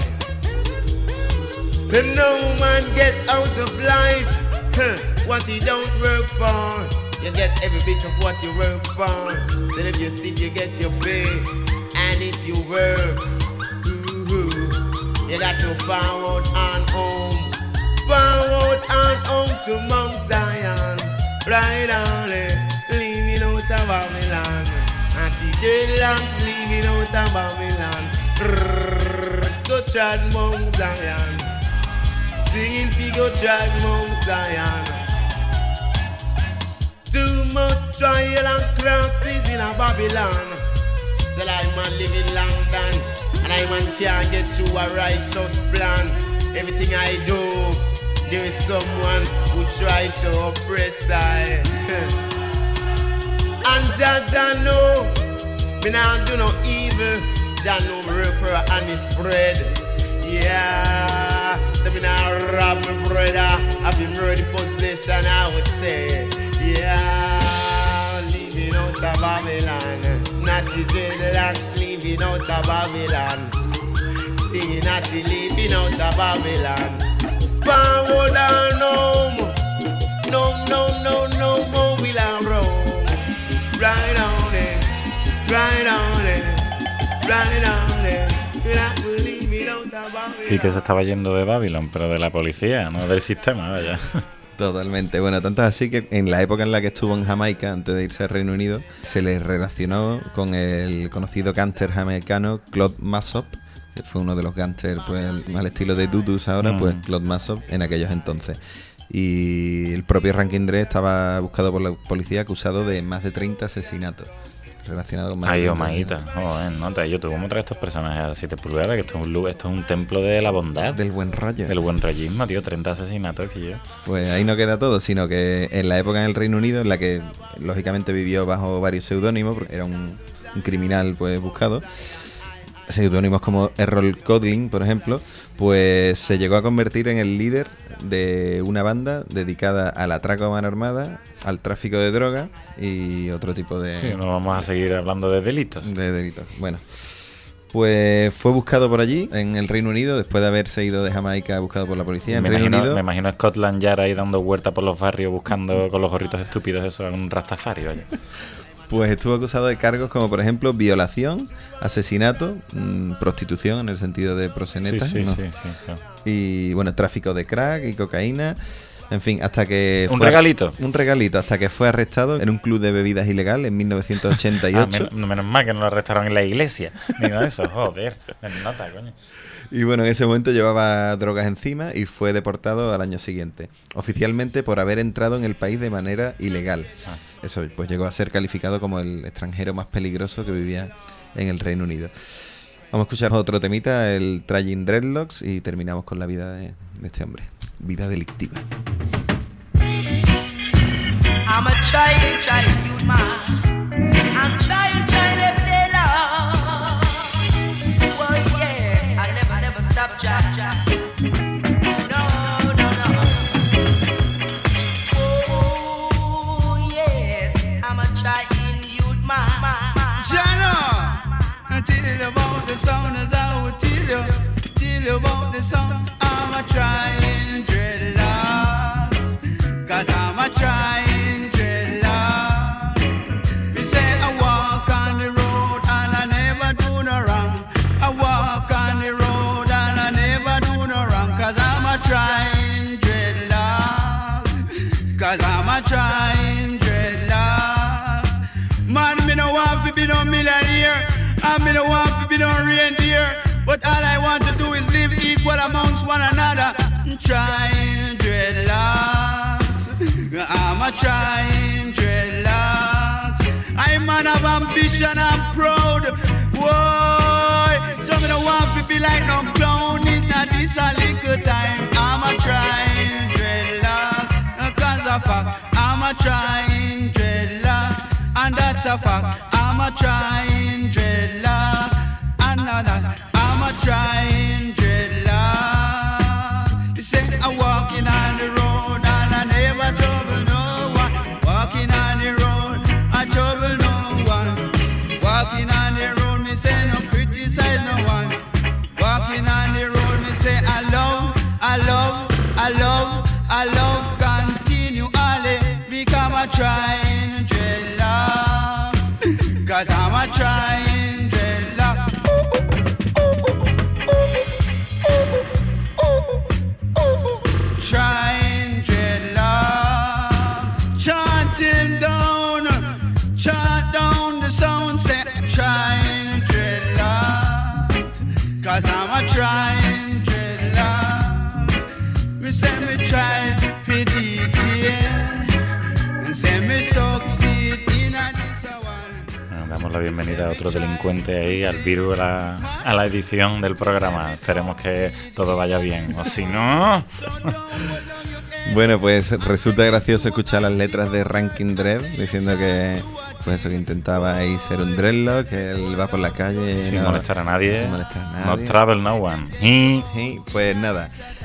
S10: So no man get out of life huh, what he don't work for. You get every bit of what you work for. So if you sit you get your pay. And if you work ooh, you got to forward and home. Forward and home to Mount Zion. Right on it, leaving out of Babylon. Auntie J-Lands leaving out of Babylon. Brrr, go trad Mount Zion. Singing fi go trad Mount Zion. Too much trial and crosses in a Babylon. So like man live in London, and I man can't get to a righteous plan. Everything I do, there is someone who try to oppress I. And Jah Jah know, me nah do no evil. Jah know me work for a honest bread. Yeah, so me nah rob my brother. Have him murder possession, I would say. at the dreadlocks leaving out of Babylon. Singing at the leaving out of Babylon. Forward and home. No, no, no, no more will I roam. Right on it, right on it, right on it. You're not leaving out of Babylon.
S2: Sí que se estaba yendo de Babylon, pero de la policía, no del sistema, vaya.
S3: Totalmente. Bueno, tanto es así que en la época en la que estuvo en Jamaica, antes de irse al Reino Unido, se le relacionó con el conocido gángster jamaicano Claude Massop, que fue uno de los gángsters pues, al estilo de Dudus ahora, mm. pues Claude Massop en aquellos entonces. Y el propio Ranking Dread estaba buscado por la policía acusado de más de treinta asesinatos relacionados con más
S2: Ay,
S3: de
S2: Omaita, joder, nota, yo tuve como traer estos personajes a siete pulgadas, que esto es, un, lu- esto es un templo de la bondad.
S3: Del buen rollo.
S2: Del buen rollismo, tío, treinta asesinatos que yo.
S3: Pues ahí no queda todo, sino que en la época en el Reino Unido, en la que lógicamente vivió bajo varios seudónimos, porque era un, un criminal pues buscado, seudónimos como Errol Codling, por ejemplo, pues se llegó a convertir en el líder de una banda dedicada al atraco a mano armada, al tráfico de droga y otro tipo de...
S2: Sí, no vamos a seguir hablando de delitos.
S3: De delitos, bueno. Pues fue buscado por allí, en el Reino Unido, después de haberse ido de Jamaica buscado por la policía. En
S2: me,
S3: Reino
S2: imagino,
S3: Unido,
S2: me imagino a Scotland Yard ahí dando vueltas por los barrios buscando con los gorritos estúpidos eso, un rastafari, vaya.
S3: Pues estuvo acusado de cargos como, por ejemplo, violación, asesinato, mmm, prostitución en el sentido de proxeneta,
S2: sí, sí,
S3: ¿no?
S2: sí, sí, claro.
S3: Y bueno, tráfico de crack y cocaína. En fin, hasta que...
S2: Un
S3: fue
S2: regalito.
S3: Un regalito, hasta que fue arrestado en un club de bebidas ilegal en mil novecientos ochenta y ocho.
S2: Ah, menos, menos mal que no lo arrestaron en la iglesia. Digo eso, joder, me nota, coño.
S3: Y bueno, en ese momento llevaba drogas encima y fue deportado al año siguiente, oficialmente por haber entrado en el país de manera ilegal.
S2: Ah.
S3: Eso pues llegó a ser calificado como el extranjero más peligroso que vivía en el Reino Unido. Vamos a escuchar otro temita, el Tragic Dreadlocks, y terminamos con la vida de, de este hombre. Vida delictiva.
S11: I'm a child, child, you man. I'm child, child, every love. Oh yeah, I never, never stop, Jack, Jack. No, no, no. Oh yes, I'm a child, youth man.
S1: Jana, tell you about the sound as I would tell you. Tell you about the sound. I'm a trying dreadlocks, cause I'm a trying dreadlocks. Me say I walk on the road and I never do no wrong. I walk on the road and I never do no wrong, cause I'm a trying dreadlocks, cause I'm a trying dreadlocks. Man, me no want to be no millionaire, and me no want to be no reindeer, but all I want to do is live equal amongst one another. Trying dreadlocks, I'm a trying dreadlocks. I'm man of ambition, I'm proud. Whoa, some me no want to be like no clown. It's not this a little time. I'm a trying dreadlocks, cause a fact I'm a trying dreadlocks, and that's a fact. I'm a trying dreadlocks, and that I'm a trying dreadlocks. You say I'm walking on the road and I never trouble no one. Walking on the road, I trouble no one. Walking on the road, me say no criticize no one. Walking on the road, me say I love, I love, I love, I love continually. Become a trying dreadlock, cause I'm a trying dreadlock. Trying dreadlock, chant him down, chant down the sound, say trying dreadlock, cause I'm a trying dreadlock. Me say me try for D J, and say me succeed in a this one.
S2: Bueno, damos la bienvenida a otro delincuente ahí, al virus, a la, a la edición del programa. Esperemos que todo vaya bien, o si no...
S3: Bueno, pues resulta gracioso escuchar las letras de Ranking Dread diciendo que, pues eso, que intentaba ahí ser un dreadlock, que él va por la calle
S2: Sin
S3: no,
S2: molestar a nadie.
S3: Sin molestar a nadie.
S2: No trouble no one. Y...
S3: Y pues nada,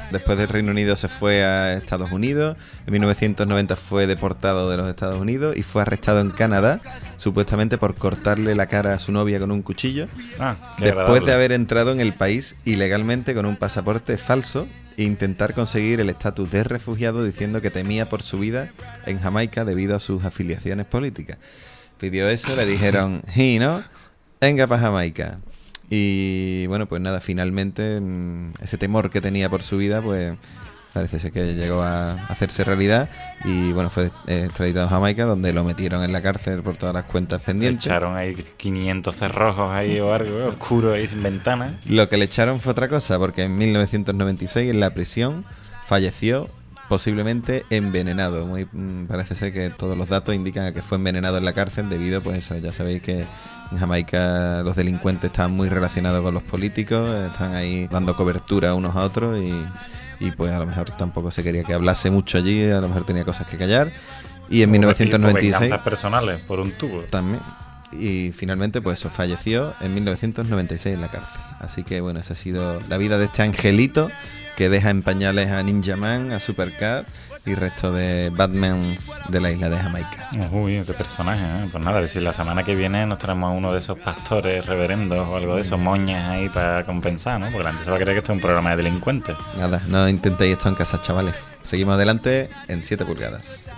S3: Después del Reino Unido se fue a Estados Unidos. En mil novecientos noventa fue deportado de los Estados Unidos y fue arrestado en Canadá, supuestamente por cortarle la cara a su novia con un cuchillo.
S2: Ah, qué
S3: después
S2: agradable.
S3: de haber entrado en el país ilegalmente con un pasaporte falso e intentar conseguir el estatus de refugiado diciendo que temía por su vida en Jamaica debido a sus afiliaciones políticas. Pidió eso, le dijeron, y no, venga para Jamaica. Y bueno, pues nada, finalmente mmm, ese temor que tenía por su vida, pues parece ser que llegó a hacerse realidad. Y bueno, fue eh, extraditado a Jamaica, donde lo metieron en la cárcel por todas las cuentas pendientes.
S2: Echaron ahí quinientos cerrojos ahí o algo, oscuro ahí sin ventana.
S3: Lo que le echaron fue otra cosa, porque en mil novecientos noventa y seis en la prisión falleció posiblemente envenenado. Muy, mmm, parece ser que todos los datos indican a que fue envenenado en la cárcel debido, pues eso, ya sabéis que en Jamaica los delincuentes están muy relacionados con los políticos, están ahí dando cobertura unos a otros y, y pues a lo mejor tampoco se quería que hablase mucho allí, a lo mejor tenía cosas que callar. Y en mil novecientos noventa y seis...
S2: venganzas personales por un tubo.
S3: También. Y finalmente pues eso, falleció en mil novecientos noventa y seis en la cárcel. Así que bueno, esa ha sido la vida de este angelito que deja en pañales a Ninja Man, a Supercat y resto de Batmans de la isla de Jamaica.
S2: Uy, qué personaje, ¿eh? Pues nada, a ver si la semana que viene nos traemos a uno de esos pastores reverendos o algo de esos moñas ahí para compensar, ¿no? Porque la gente se va a creer que esto es un programa de delincuentes.
S3: Nada, no intentéis esto en casa, chavales. Seguimos adelante en siete pulgadas.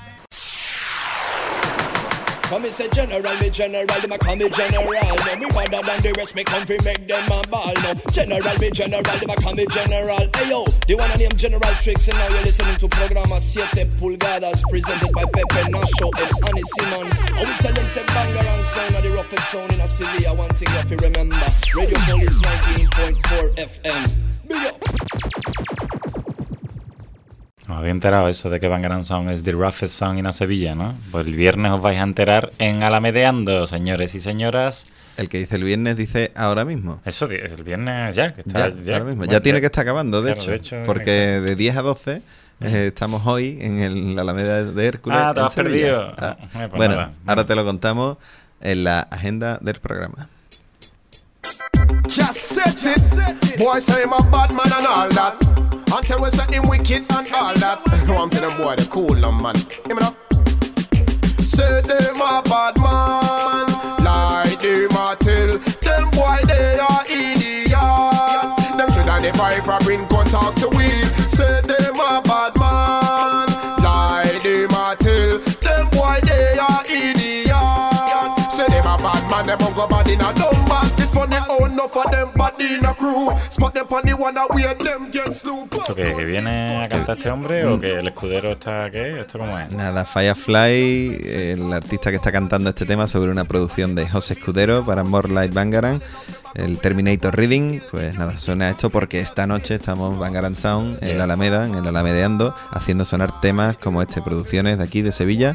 S12: Come say general, me general, them a call me general. No, me better than the rest, me come fi make them a ball. No, general, me general, them a call me general. Hey yo, the one named General Tricks, and now you're listening to programa siete pulgadas, presented by Pepe Nacho and Annie Simon. And we tell them say Bangarang sound of the roughest sound in a Sevilla. One thing you have to remember, Radio Police ninety-eight point four F M. Big up.
S2: Os había enterado eso de que Bangarang Sound es the roughest sound in a Sevilla, ¿no? Pues el viernes os vais a enterar en Alamedeando, señores y señoras.
S3: El que dice el viernes dice ahora mismo.
S2: Eso es el viernes ya, que está
S3: ya,
S2: ya,
S3: ahora mismo.
S2: Bueno,
S3: ya tiene
S2: ya,
S3: que estar acabando, de,
S2: claro,
S3: hecho,
S2: de hecho,
S3: porque de diez a doce eh, estamos hoy en el, la Alameda de Hércules.
S2: Ah, te
S3: en
S2: has
S3: Sevilla.
S2: perdido.
S3: Ah,
S2: Eh, pues
S3: bueno,
S2: nada.
S3: ahora te lo contamos en la agenda del programa.
S13: Just set it. Boy say I'm a bad man and all that. Until we say him wicked and all that. I'm telling them boy they cool them man. Hear me now. Say them a bad man. Like them a tell. Them boy they are idiot. Them shoulda never ever bring contact to we. Say them a bad man. Like them a tell. Them boy they are idiot. Say them a bad man. Them go bad in a dumb basket for the own. No for them body in a crew. Spot them on the one that wear them get slew.
S2: ¿Esto qué? ¿Que viene a cantar este hombre o que el escudero está qué? ¿Esto cómo es?
S3: Nada, Firefly, el artista que está cantando este tema sobre una producción de José Escudero para More Light Bangarang, el Terminator Reading. Pues nada, suena esto porque esta noche estamos Bangarang Sound en la Alameda, en el Alamedeando, haciendo sonar temas como este, producciones de aquí de Sevilla.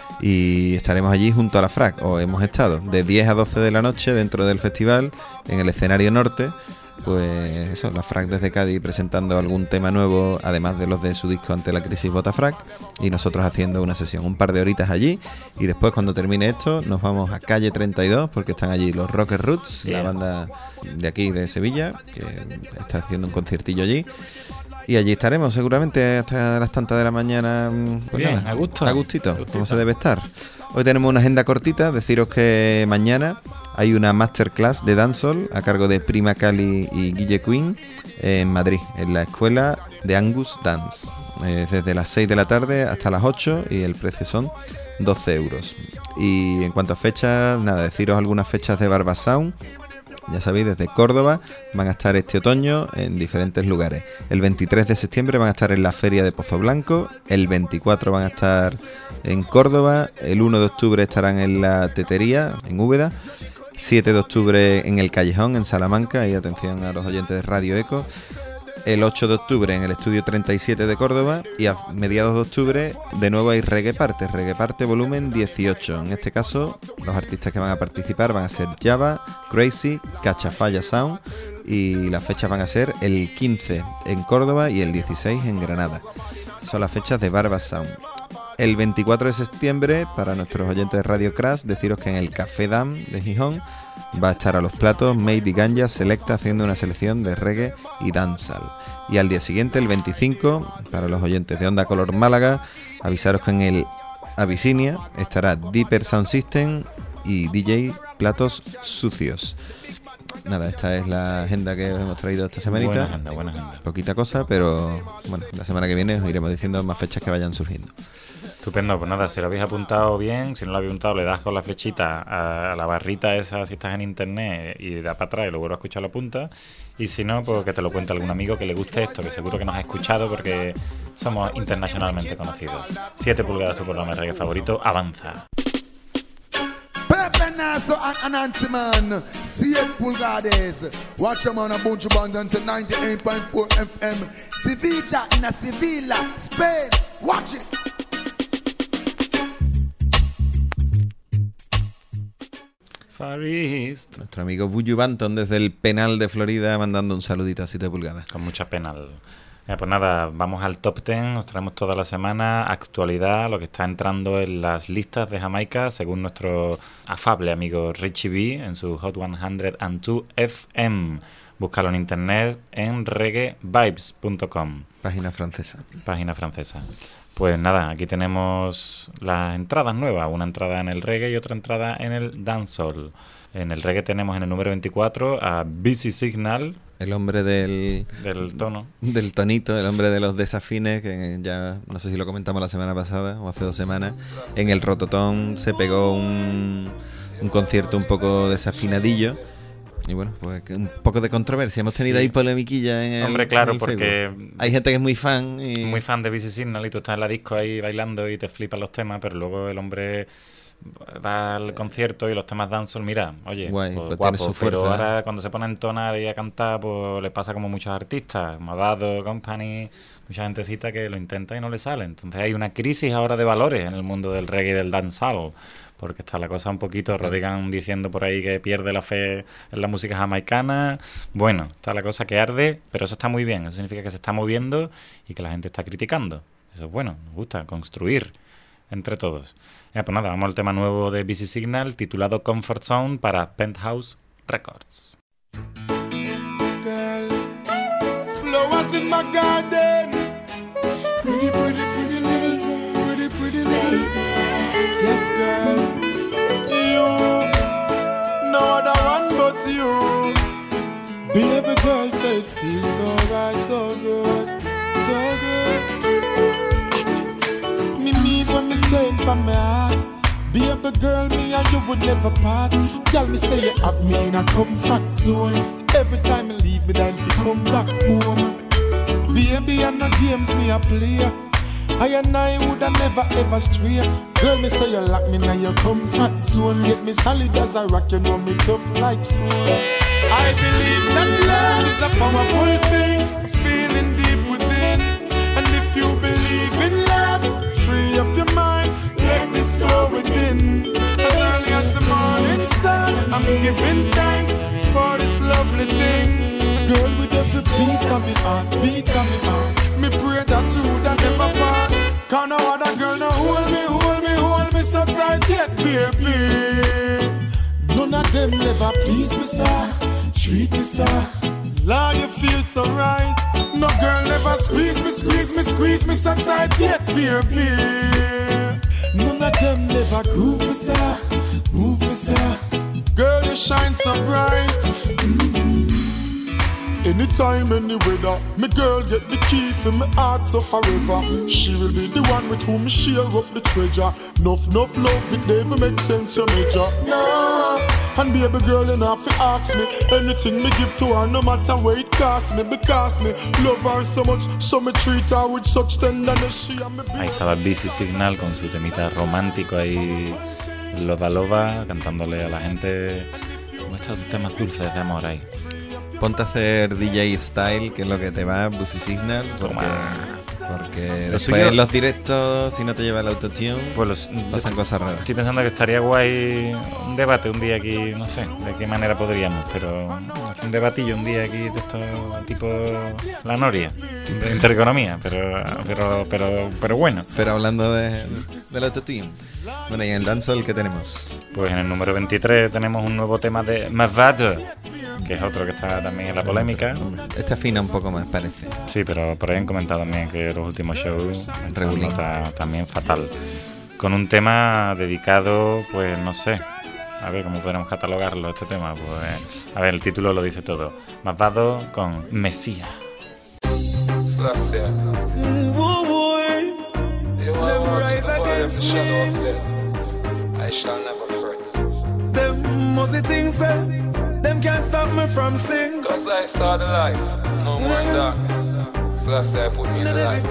S3: Y estaremos allí junto a la F R A C, o hemos estado, de diez a doce de la noche dentro del festival, en el escenario norte. Pues eso, la F R A C desde Cádiz presentando algún tema nuevo, además de los de su disco Ante la Crisis Vota F R A C, y nosotros haciendo una sesión, un par de horitas allí, y después cuando termine esto nos vamos a Calle treinta y dos, porque están allí los Rocket Roots, yeah, la banda de aquí de Sevilla, que está haciendo un conciertillo allí. Y allí estaremos seguramente hasta las tantas de la mañana. Pues
S2: bien,
S3: nada,
S2: a gusto.
S3: A gustito, a gustito, como se debe estar. Hoy tenemos una agenda cortita. Deciros que mañana hay una masterclass de dancehall a cargo de Prima Cali y Guille Queen en Madrid, en la escuela de Angus Dance. Eh, desde las seis de la tarde hasta las ocho y el precio son doce euros. Y en cuanto a fechas, nada, deciros algunas fechas de Barba Sound. Ya sabéis, desde Córdoba van a estar este otoño en diferentes lugares. El veintitrés de septiembre van a estar en la Feria de Pozo Blanco, el veinticuatro van a estar en Córdoba, el uno de octubre estarán en la Tetería, en Úbeda, siete de octubre en el Callejón, en Salamanca, y atención a los oyentes de Radio Eco, el ocho de octubre en el Estudio treinta y siete de Córdoba, y a mediados de octubre de nuevo hay Reggae Parte, Reggae Parte volumen dieciocho. En este caso, los artistas que van a participar van a ser Java, Crazy, Cachafalla Sound, y las fechas van a ser el quince en Córdoba y el dieciséis en Granada. Son las fechas de Barba Sound. El veinticuatro de septiembre, para nuestros oyentes de Radio Crash, deciros que en el Café Dam de Gijón va a estar a los platos Made y Ganja Selecta haciendo una selección de reggae y dancehall. Y al día siguiente, el veinticinco, para los oyentes de Onda Color Málaga, avisaros que en el Abyssinia estará Deeper Sound System y D J Platos Sucios. Nada, esta es la agenda que os hemos traído esta semanita.
S2: Buena agenda, buena agenda.
S3: Poquita cosa, pero bueno, la semana que viene os iremos diciendo más fechas que vayan surgiendo.
S2: Estupendo, pues nada, si lo habéis apuntado bien, si no lo habéis apuntado, le das con la flechita a, a la barrita esa si estás en internet y da para atrás y lo vuelvo a escuchar, lo apunta. Y si no, pues que te lo cuente algún amigo que le guste esto, que seguro que nos ha escuchado porque somos internacionalmente conocidos. siete pulgadas, tu programa de reggae favorito, avanza.
S14: Pepe Naso and Nancy Man, siete pulgadas. Watch them on a bunch of abundance at ninety-eight point four F M. Sevilla in a Sevilla, Spain. Watch it.
S2: Far East.
S3: Nuestro amigo Buju Banton desde el penal de Florida mandando un saludito a siete pulgadas.
S2: Con mucha penal. Eh, pues nada, vamos al top diez, nos traemos toda la semana actualidad, lo que está entrando en las listas de Jamaica, según nuestro afable amigo Richie B en su Hot ciento dos F M. Búscalo en internet en reggae vibes punto com.
S3: Página francesa.
S2: Página francesa. Pues nada, aquí tenemos las entradas nuevas, una entrada en el reggae y otra entrada en el dancehall. En el reggae tenemos en el número veinticuatro a Busy Signal.
S3: El hombre del...
S2: Del tono.
S3: Del tonito, el hombre de los desafines, que ya no sé si lo comentamos la semana pasada o hace dos semanas. En el Rototón se pegó un, un concierto un poco desafinadillo. Y bueno, pues un poco de controversia. Hemos tenido sí. ahí polemiquilla en el
S2: Hombre, claro,
S3: en el
S2: porque...
S3: Facebook. Hay gente que es muy fan y...
S2: Muy fan de Busy Signal y tú estás en la disco ahí bailando y te flipan los temas, pero luego el hombre va al concierto y los temas dancehall, mira, oye,
S3: Guay,
S2: pues,
S3: pues
S2: guapo,
S3: tiene su
S2: pero
S3: fuerza.
S2: ahora cuando se pone a entonar y a cantar, pues le pasa como muchos artistas, Madado, Company, mucha gentecita que lo intenta y no le sale. Entonces hay una crisis ahora de valores en el mundo del reggae y del dancehall, porque está la cosa un poquito, Rodigan diciendo por ahí que pierde la fe en la música jamaicana. Bueno, está la cosa que arde, pero eso está muy bien, eso significa que se está moviendo y que la gente está criticando. Eso es bueno, nos gusta construir entre todos. Ya, pues nada, vamos al tema nuevo de Busy Signal, titulado Comfort Zone para Penthouse Records.
S14: Girl, flowers in my garden. Pretty, pretty, pretty lady. Pretty, pretty lady. Yes, girl. You, no other one but you. Baby girl said it feels so right, so good, so good. Me mean when me saying from my heart. Baby girl, me and you would never part. Tell me say you have me in a comfort zone. Every time you leave me, then you come back home. Baby, and no games me a play. I and I woulda never ever stray. Girl, me say you lock me in your comfort zone. Get me solid as a rock, you know me tough like stone. I believe that love is a powerful thing, feeling deep within. And if you believe in love, free up your mind, let this flow within. As early as the morning star, I'm giving thanks for this lovely thing. Girl, with every beat of me heart, beat of me heart, me pray that you would never part. Cause no other girl no hold me, hold me, hold me so tight yet, baby. None of them never please me, sir, treat me, sir. Lord, you feel so right. No girl never squeeze me, squeeze me, squeeze me so tight yet, baby. None of them never groove me, sir, move me, sir. Girl, you shine so bright. Mm-hmm. Anytime, any weather, me girl get the key for me heart so forever. She will be the one with whom me share up the treasure. Nuff, nuff love, it never make sense, you major. No. And baby girl, you know, if you ask me anything me give to her, no matter where it costs me, because me love her so much, so me treat her with such tenderness. She and me.
S2: Ahí estaba Busy Signal con su temita romántico ahí, Loba Loba, cantándole a la gente como estos temas dulces de amor ahí.
S3: Ponte a hacer D J Style, que es lo que te va, Busy Signal, porque, porque después
S2: suyo,
S3: en los directos, si no te lleva el autotune,
S2: pues los,
S3: pasan cosas raras.
S2: Estoy pensando que estaría guay un debate un día aquí, no sé de qué manera podríamos, pero hacer un debatillo un día aquí de esto tipo la Noria, de intereconomía, pero, pero, pero, pero bueno.
S3: Pero hablando de, del autotune. Bueno, y en el dancehall, ¿qué tenemos?
S2: Pues en el número veintitrés tenemos un nuevo tema de Mavado, que es otro que está también en la polémica.
S3: Este afina un poco más, parece.
S2: Sí, pero por ahí han comentado también que los últimos shows
S3: Regulín.
S2: está también fatal. Con un tema dedicado, pues no sé, a ver cómo podemos catalogarlo este tema. Pues a ver, el título lo dice todo. Mavado con Mesías.
S15: I shall never fret. Them must think say, them can't stop me from sing. Cause I saw the light, no more darkness. So that's why I put me in the light.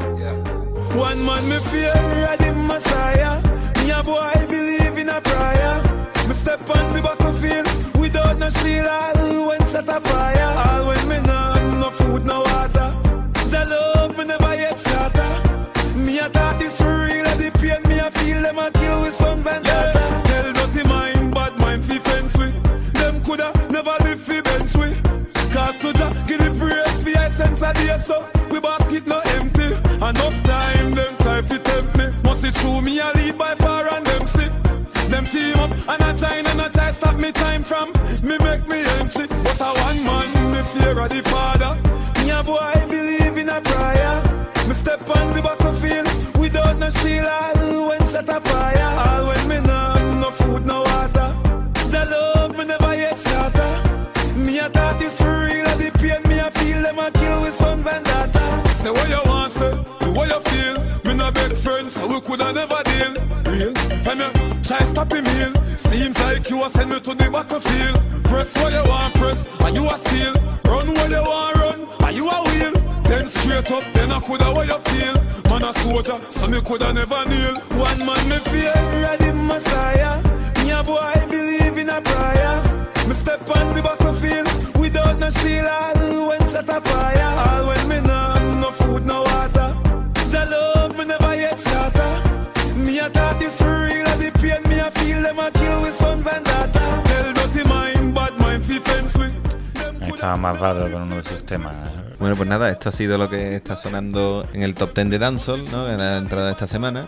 S15: Yeah. One man me fear, I the Messiah. Me a boy believe in a prayer. Me step on the battlefield without no shield. All when shot a fire. All when me no have no food, no water. Jah love me never yet shatter. Me a thought this for real, and the pain me a feel them a kill with sons and daughters. Tell dirty mind, bad mind fi fence with. Them coulda never live fi bench with. Cause to Jah give the praise fi essence a day so we basket no empty. Enough time them try fi tempt me. Must it true me a lead by far and them sick. Them team up and a try and a try stop me time from me make me empty. But a one man me fear of the Father. Me a boy believe in a prayer. Me step on the battlefield without no shield. All when shot a fire. All when me no have no food, no water. Jah love me never yet shatter. Me a thought this for real, and the pain me a feel them a kill with sons and daughters. Say what you want, say, do what you feel. Me no beg friends, so we coulda never deal. Real, when you try stop the meal, seems like you a send me to the battlefield. Press what you want, press, and you a steal. Run what you want, run, and you a wheel. Then straight up, then I coulda what you feel. Man a soldier, so me coulda never kneel. One man me fear, I the Messiah. Me a boy believe in a prayer. Me step on the battlefield without no shield. All when shot a fire. All when me no have no food, no water. Jah love me never yet shatter. Me a thought this for real, and the pain me a feel them a kill with sons and daughters. Tell dirty mind, bad mind fi fence with.
S2: Ahí estaba Mavado con uno de sus temas.
S3: Bueno, pues nada, esto ha sido lo que está sonando en el top ten de dancehall, ¿no? En la entrada de esta semana.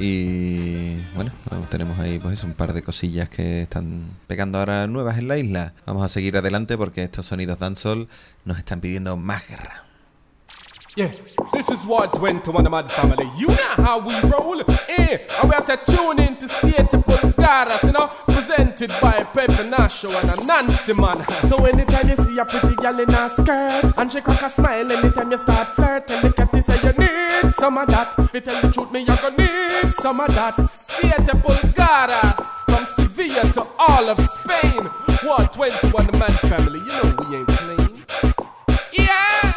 S3: Y bueno, tenemos ahí pues eso, un par de cosillas que están pegando ahora nuevas en la isla. Vamos a seguir adelante porque estos sonidos dancehall nos están pidiendo más guerra.
S16: Yeah, this is one twenty-one of Mad Family. You know how we roll. Eh, and we are set tune in to Siete Pulgadas, you know, presented by Pepe Nacho and a Nancy man. So anytime you see a pretty girl in a skirt and she crack a smile, anytime you start flirting, the cat say you need some of that. If you tell the truth, me you gonna need some of that. Siete Pulgadas, from Sevilla to all of Spain. one twenty-one of Mad Family. You know we ain't playing. Yeah.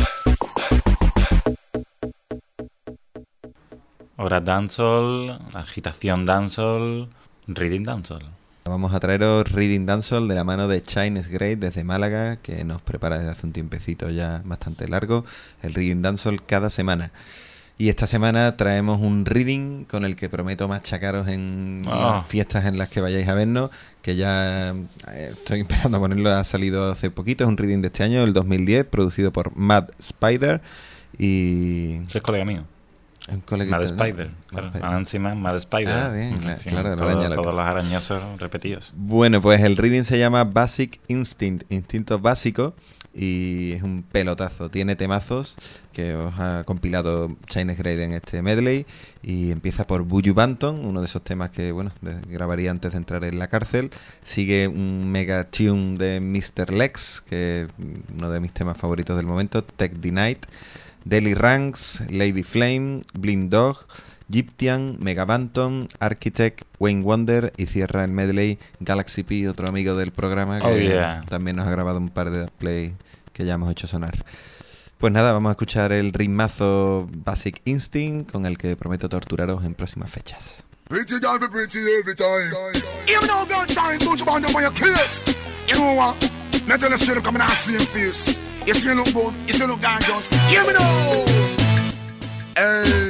S2: Hora dancehall, agitación dancehall, reading dancehall.
S3: Vamos a traeros Reading Dancehall de la mano de Chines Great desde Málaga, que nos prepara desde hace un tiempecito ya bastante largo el Reading Dancehall cada semana. Y esta semana traemos un reading con el que prometo machacaros en oh. las fiestas en las que vayáis a vernos, que ya eh, estoy empezando a ponerlo, ha salido hace poquito, es un reading de este año, el dos mil diez, producido por Mad Spider y...
S2: Es colega mío. Mad Spider, claro. Nancy Man, Mad Spider.
S3: Ah, bien,
S2: claro,
S3: sí, claro,
S2: todo,
S3: la araña,
S2: todos los arañosos repetidos.
S3: Bueno, pues el reading se llama Basic Instinct, Instinto Básico, y es un pelotazo. Tiene temazos que os ha compilado Chines Great en este medley, y empieza por Buju Banton, uno de esos temas que, bueno, grabaría antes de entrar en la cárcel. Sigue un mega tune de mister Lex, que es uno de mis temas favoritos del momento, Tech the Night. Daily Ranks, Lady Flame, Blind Dog, Gyptian, Mega Banton, Architect, Wayne Wonder, y cierra el medley Galaxy P, otro amigo del programa que
S2: oh, yeah.
S3: también nos ha grabado un par de play que ya hemos hecho sonar. Pues nada, vamos a escuchar el ritmazo Basic Instinct con el que prometo torturaros en próximas fechas.
S14: Pretty girl be pretty every time. Even though girl time, don't you want them on your kiss. You know what? Not tell us you're coming out same face. You see you look good, you see you look gorgeous. Hear me now. Hey,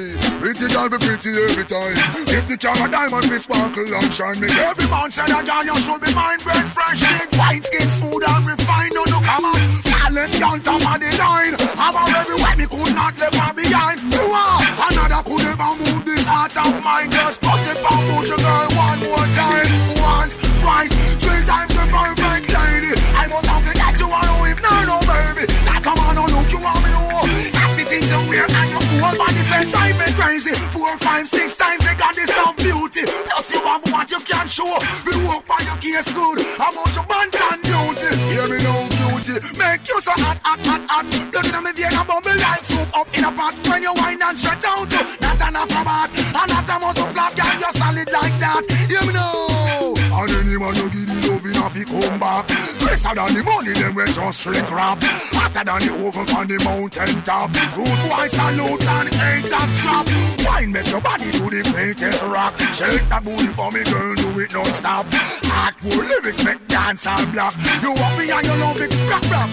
S14: Pretty girl be pretty every time. If the camera diamond be sparkle and shine, make every man say that girl you should be mind bread fresh. Shake white skin, smooth and refined. No, no, come on. Flawless on top of the line. I'm out everywhere, me could not leave her behind. You are another could never move this heart of mine. Just put it on, put your girl one more time. Once, twice, three times the perfect lady. I must have to get you on, if not, no baby. Now come on, no look, you want me to know. Sexy things you wear and your whole body say drive me crazy. Four, five, six times they got this some beauty. Plus you have what you can show. We walk by your case good. I'm out your band and beauty. Hear me now, beauty. Make you so hot, hot, hot, hot. Blood in me vein and bubble like soup up in a pot. When you wine and stretch out, not an acrobat. And not a muscle flap, girl, you're solid like that. Hear me now. And anyone you give the love in a fi come back. Fresher than the money, them we just straight crap. Hotter than the oven on the mountain top. Rude boy salute and haters strap. Wine make your body do the greatest rock. Shake that booty for me, girl, do it non-stop. Hardcore lyrics make dance and black. You want me and you love it, rock, rock.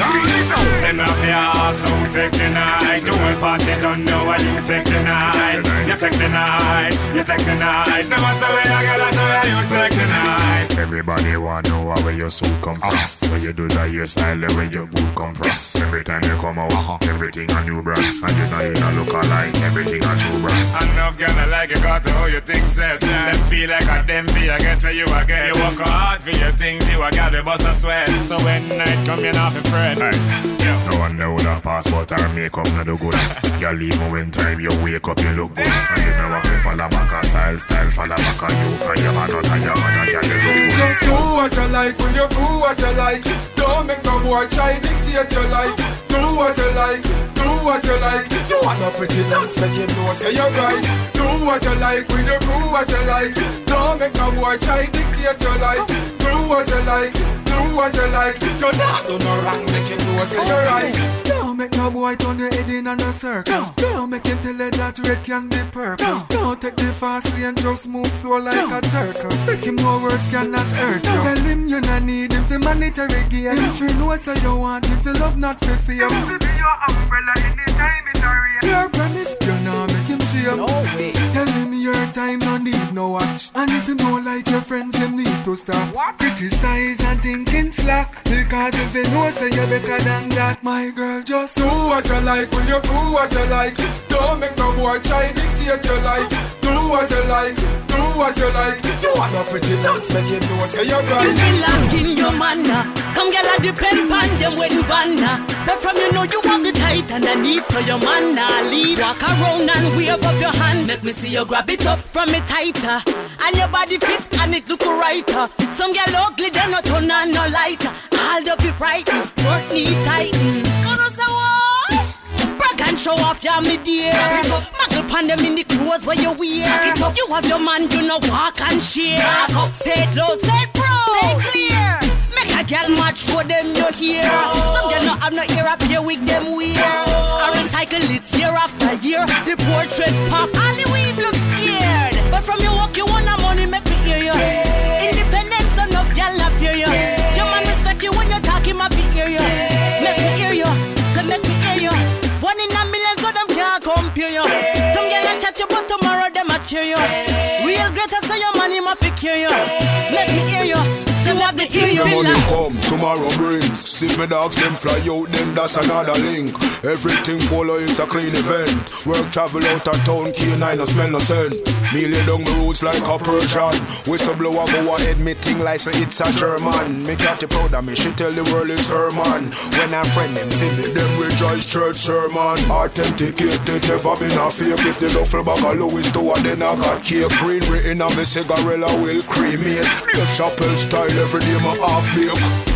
S17: Them love ya, so take the night. The whole party don't know why you take the night. You take the night, you take the night. No matter where you get, I show you, you take the night. Everybody want to know where your suit come from. Where you do that hairstyle, where your boot come from. Every time you come out, everything a new brass. And you know you don't look alike, everything a true brass. Enough girl like you got to how you think says. Them feel like a them be a get where you a get. You work hard for your things, you a got the bust a sweat. So when night come, you not afraid. Hey, yeah. No one know that passport or makeup no do good. Girl, even when time you wake up, you look good. And you know what you follow back a style, style follow back on you. And you man not and you man and you look good.
S14: Just do what you like when you do what you like. Don't make no boy try dictate your life. Do what you like, do what you like. You want a pretty dance, make him know say you're right. Do what you like when you do what you like. Don't make no boy try dictate your life. Do what you like, do what you like. You're not do no wrong, make him know say you're right. Don't make no boy turn your head in on a circle. Don't make him tell you that red can be purple. Don't take the fast lane, just move slow like a turtle. Make him know words cannot hurt you. Tell him you not need him for monetary gain. If you know what you want, if you love not for fear. To be your umbrella anytime it's a rain. Your promise, you know make him shame. No way. Tell him your time no need no watch. And if you know like your friends, you need to stop. What? Criticize and thinking slack. Because if you know say you're better than that. My girl, just do what you like when you do what you like. Don't make no boy try dictate your life. Do what you like, do what you like. You want a pretty dance, make him know say you're right.
S18: You feel like in your manner. Some girl a depend on them when banner. But from you know you have the tight and the need for your man now lead. Walk around and wave up your hand. Make me see you grab it up from it tighter. And your body fit and it look righter. Some girl ugly, they not turn on no lighter. Hold up it right, work knee tighten. Gonna say what? Brag and show off your me dear. Muggle pan them in the clothes where you wear. You have your man, you know walk and share. Say it loud, say it bro, say it clear. Make a girl match for them you hear. Some girl no have no ear up here with them wear. I recycle it year after year. The portrait pop, all the weave look scared. But from your walk you want the money, make me hear you. Independence enough girl up here you. Your man respect you when you talk him up hear you. Make me hear you, so make me hear you. One in a million so them can't compare you. Some girl a chat you but tomorrow them a cheer you. Real greater so your money must be hear you. Make me hear you. You have the key, you
S14: money come, tomorrow brings. See me dogs, them fly out, then that's another link. Everything follow, it's a clean event. Work travel out of town, K nine, no smell no scent. Me lay down the roots like a Persian. Whistleblower go ahead, me think like say it's a German. Me catty proud of me, she tell the world it's her man. When I friend them, see me, them rejoice church sermon. Authenticated, never been a fake. If the duffel bag of Louis door, then I got cake. Green written on me, cigarella will cremate. Dave Chappelle style. Every day my half milk.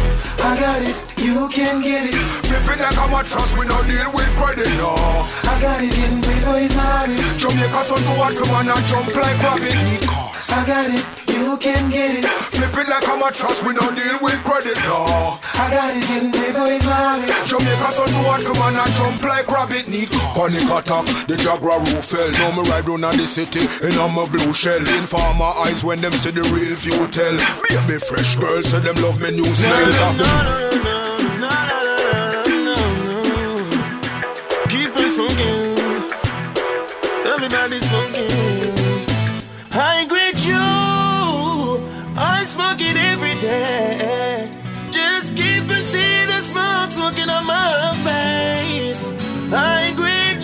S14: I got it, you can get it. Flip it like I'm a trust, we no deal with credit, no. I got it, getting paper is my hobby. Jamaica son to watch for man and jump like rabbit. Need cars. I got it, you can get it. Flip it like I'm a trust, we no deal with credit, no. I got it, getting paper is my hobby. Jamaica son to watch for man and jump like rabbit. Need cars. Panic attack, the Jaguar roof fell. Now me ride round the city in a my blue shell. In farmer eyes when them see the real view tell. Baby fresh girls say them love me new smells of the.
S19: No, no, no, no, no, no, no, no. Keep on smoking. Everybody
S8: High grade Joe, I smoke it every day. Just keep and see the smoke smoking on my face. High grade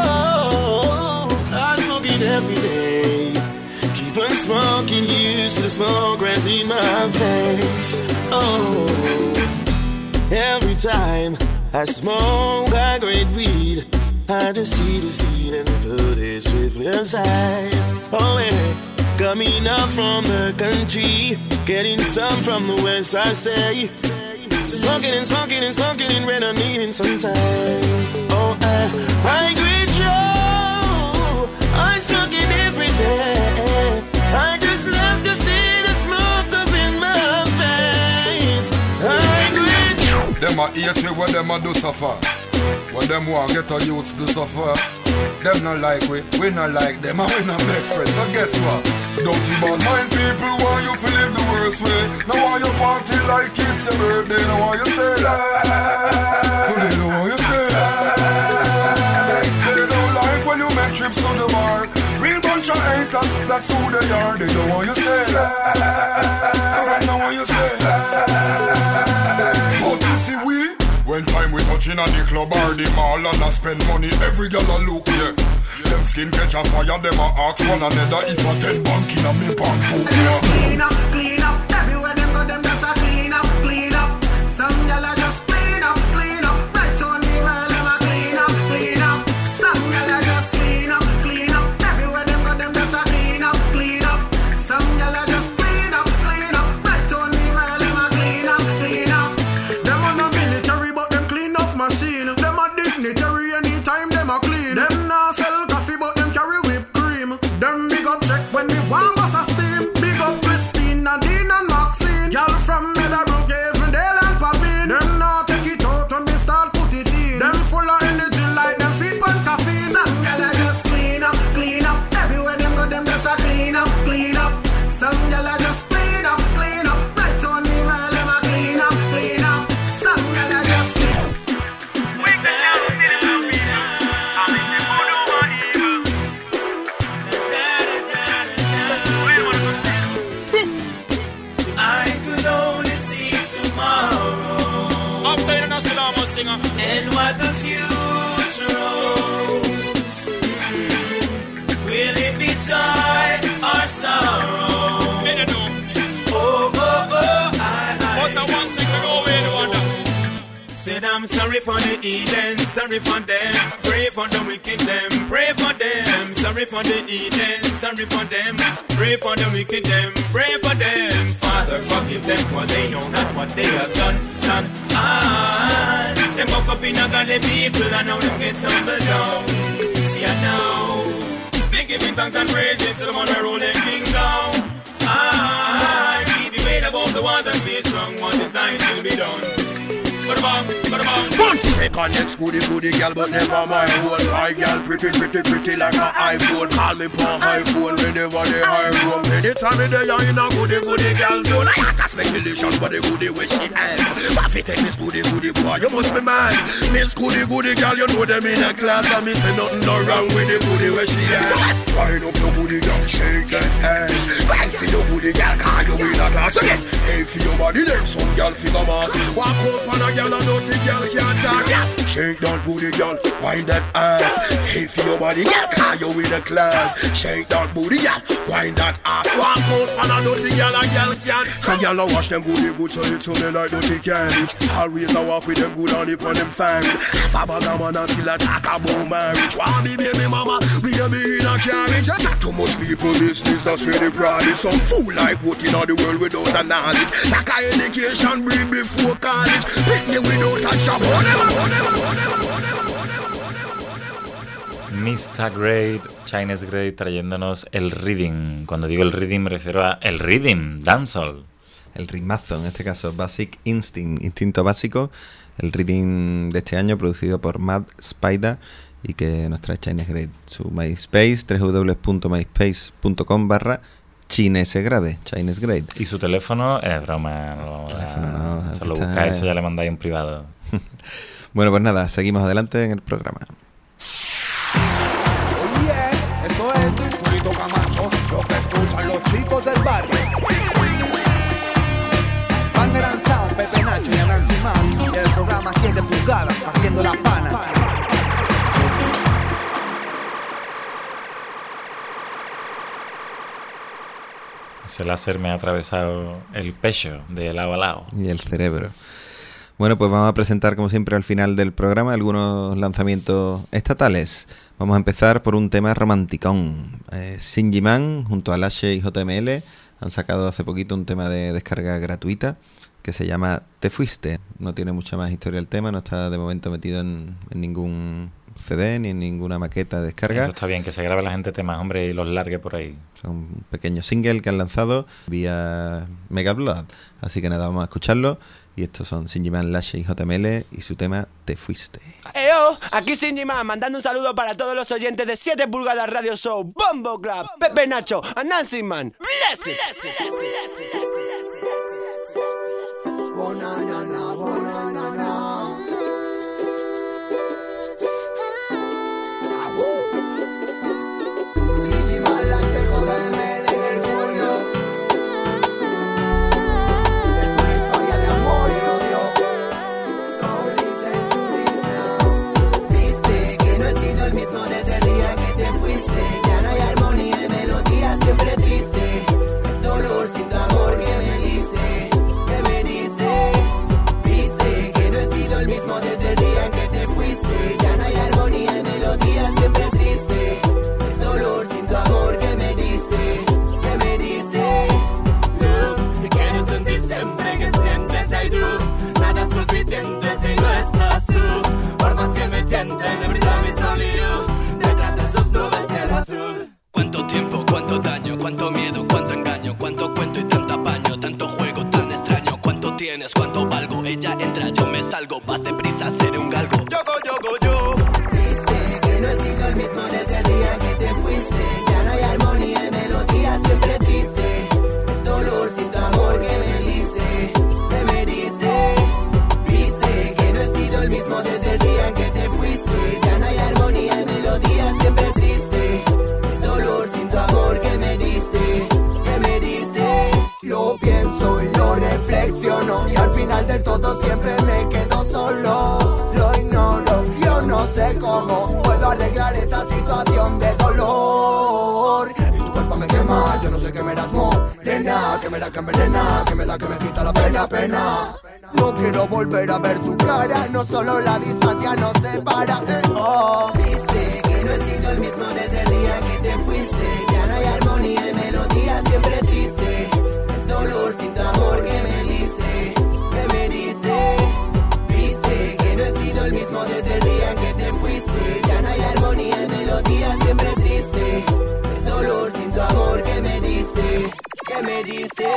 S8: Joe, I smoke it every day. Keep on smoking, used to the smoke rise in my face. Oh, every time I smoke high grade weed, I just see the seed and put it swiftly aside. Oh yeah, coming up from the country, getting some from the west, I say. Smoking and smoking and smoking and red, I'm needing some time. Oh, I, I grade Joe, I smoke it every day. I just love to see the smoke up in my face. I grade Joe.
S20: Them a hate we when them a do suffer. When them want get a youths to suffer. Them not like we, we not like them, and we not make friends. So guess what? Dirty bad mind people want you to live the worst way. Now why you party like it's your birthday? Now why you stay there? They don't want you stay there. They don't like when you make trips to the bar. Real bunch of haters, that's who they are. They don't want you stay there. Right now why you stay there? But you see we. When time we touching on the club or the mall and I spend money, every girl a look, yeah. Them skin catch a fire, them a ask one another if a ten bank in a me bank book, yeah.
S10: Clean up, clean up, everywhere them go, them just a clean up, clean up. Some gyal a just clean up, clean up. Right on the world, them a clean up, clean up. Some gyal a just clean up, clean up. Everywhere them go, them just a clean up, clean up. Some gyal a just clean up, clean up. Right on the world, them a clean up, clean up. Them a no military, but them clean up machine. Them a dignitary anytime them a clean. Them nah sell coffee, but them carry whipped cream. Them big up check when the one was a steam. Big up Christine, Nadine and Maxine. Girl from Meadowbrook, Avondale and Pavine. Them nah take it out when me start put it in. Them full of energy like them feet pan caffeine. Some gyal a just clean up, clean up. Everywhere them go, them just a clean up, clean up. Some gyal a just clean up, clean up. Right on the world, them a clean up, clean up. Some gyal a just clean up.
S8: And what the future holds. Will it be joy or sorrow? Oh, oh, oh, I, I. But I want to know where the wonder. Said I'm sorry for the Eden, sorry for them. Pray for the wicked them, pray for them. Sorry for the Eden, sorry for them. Pray for the wicked them, pray for them. Father, forgive them for they know not what they have done. Done. Ah, them woke up in a godly people and now them get tumbled down. See I know, they giving thanks and praises to the one who ruling kingdom. Ah, keep your weight above the water, stay strong. What is thine will be done.
S13: Want to take on next goody goody girl, but never my own. My girl pretty pretty pretty like an iPhone. Call me for iPhone whenever they high room. Anytime they are in a goody goody girl zone, I got speculation for the goody where she am. But if you take this goody goody boy, you must be mad. Miss goody goody girl, you know them in a class, and me say nothing no wrong with the goody where she am. So wind up your goody girl, shake that ass. Right for your goody girl, call you in a class again. Hey for your body, then some girl figure mass. Walk up on a girl and don't think girl can't talk. Shake that booty, girl, wind that ass. Hey for your body, girl, call you in a class. Shake that booty, girl, wind that ass. Walk out and I don't think girl and girl can't. Some girl a wash them booty good, so you to me like dirty cabbage. Always I walk with them good on it on them fang. Half a bag of man and still a talk about marriage. Want me baby mama, we a be in a carriage. Not too much people business, that's where the pride is. Some fool like what in all the world without a knowledge. Like a education breed before college. Pick without a job.
S2: mister Great, Chinese Great trayéndonos el rhythm. Cuando digo el rhythm me refiero a el rhythm, dancehall.
S3: El ritmazo, en este caso Basic Instinct, instinto básico. El rhythm de este año producido por Mad Spider y que nos trae Chinese Great. Su MySpace, doble u doble u doble u punto myspace punto com barra Chinesegrade, Chinese Great.
S2: Y su teléfono es broma, no, teléfono no, solo está... busca eso, ya le mandáis un privado.
S3: Bueno, pues nada, seguimos adelante en el programa.
S1: Oh yeah, esto es los chicos del barrio. Banderan Sound, Pepe Nacho y Nancy Man. Y el programa siete pulgadas, partiendo la pana.
S2: Ese láser me ha atravesado el pecho de lado a lado.
S3: Y el cerebro. Bueno, pues vamos a presentar, como siempre, al final del programa algunos lanzamientos estatales. Vamos a empezar por un tema romanticón. Eh, Shinji Man, junto a Lashe y J M L, han sacado hace poquito un tema de descarga gratuita que se llama Te Fuiste. No tiene mucha más historia el tema, no está de momento metido en, en ningún C D ni en ninguna maqueta de descarga.
S2: Eso está bien, que se grabe la gente temas, hombre, y los largue por ahí.
S3: Son un pequeño single que han lanzado vía Mega Blood. Así que nada, vamos a escucharlo. Y estos son Shinji Man, Lashe y J M L y su tema Te Fuiste.
S21: Eyo, aquí Shinji Man, mandando un saludo para todos los oyentes de siete pulgadas Radio Show, Bombo Club, Pepe Nacho, a Nancy Man. Bless it.
S22: Cuánto tiempo, cuánto daño, cuánto miedo, cuánto engaño, cuánto cuento y tanto apaño, tanto juego tan extraño. Cuánto tienes, cuánto valgo, ella entra, yo me salgo, vas deprisa, seré un galgo. Yogo, yogo, yo.
S23: Dice que no he sido el mismo desde el día que te fuiste. Ya no hay armonía y melodía, siempre triste. Es dolor sin tu amor que me diste, que me diste. Dice que no he sido el mismo desde el día que te fuiste. Ya no hay armonía y melodía, siempre triste. Amor que me diste, que me diste.
S1: Lo pienso y lo reflexiono y al final de todo siempre me quedo solo. Lo ignoro, yo no sé cómo puedo arreglar esa situación de dolor. Y tu cuerpo me quema, yo no sé qué me das morena, que me da que envenena, que me da que me quita la pena, pena. No quiero volver a ver tu cara, no solo la distancia nos separa. Eh, oh.
S23: Dice que no he sido el mismo desde el día que te fuiste. Hay armonía y melodía, siempre triste. Es dolor sin tu amor que me diste, que me diste. Dice que no he sido el mismo desde el día que te fuiste. Ya no hay armonía y melodía, siempre triste. Es dolor sin tu amor que me diste, que me diste.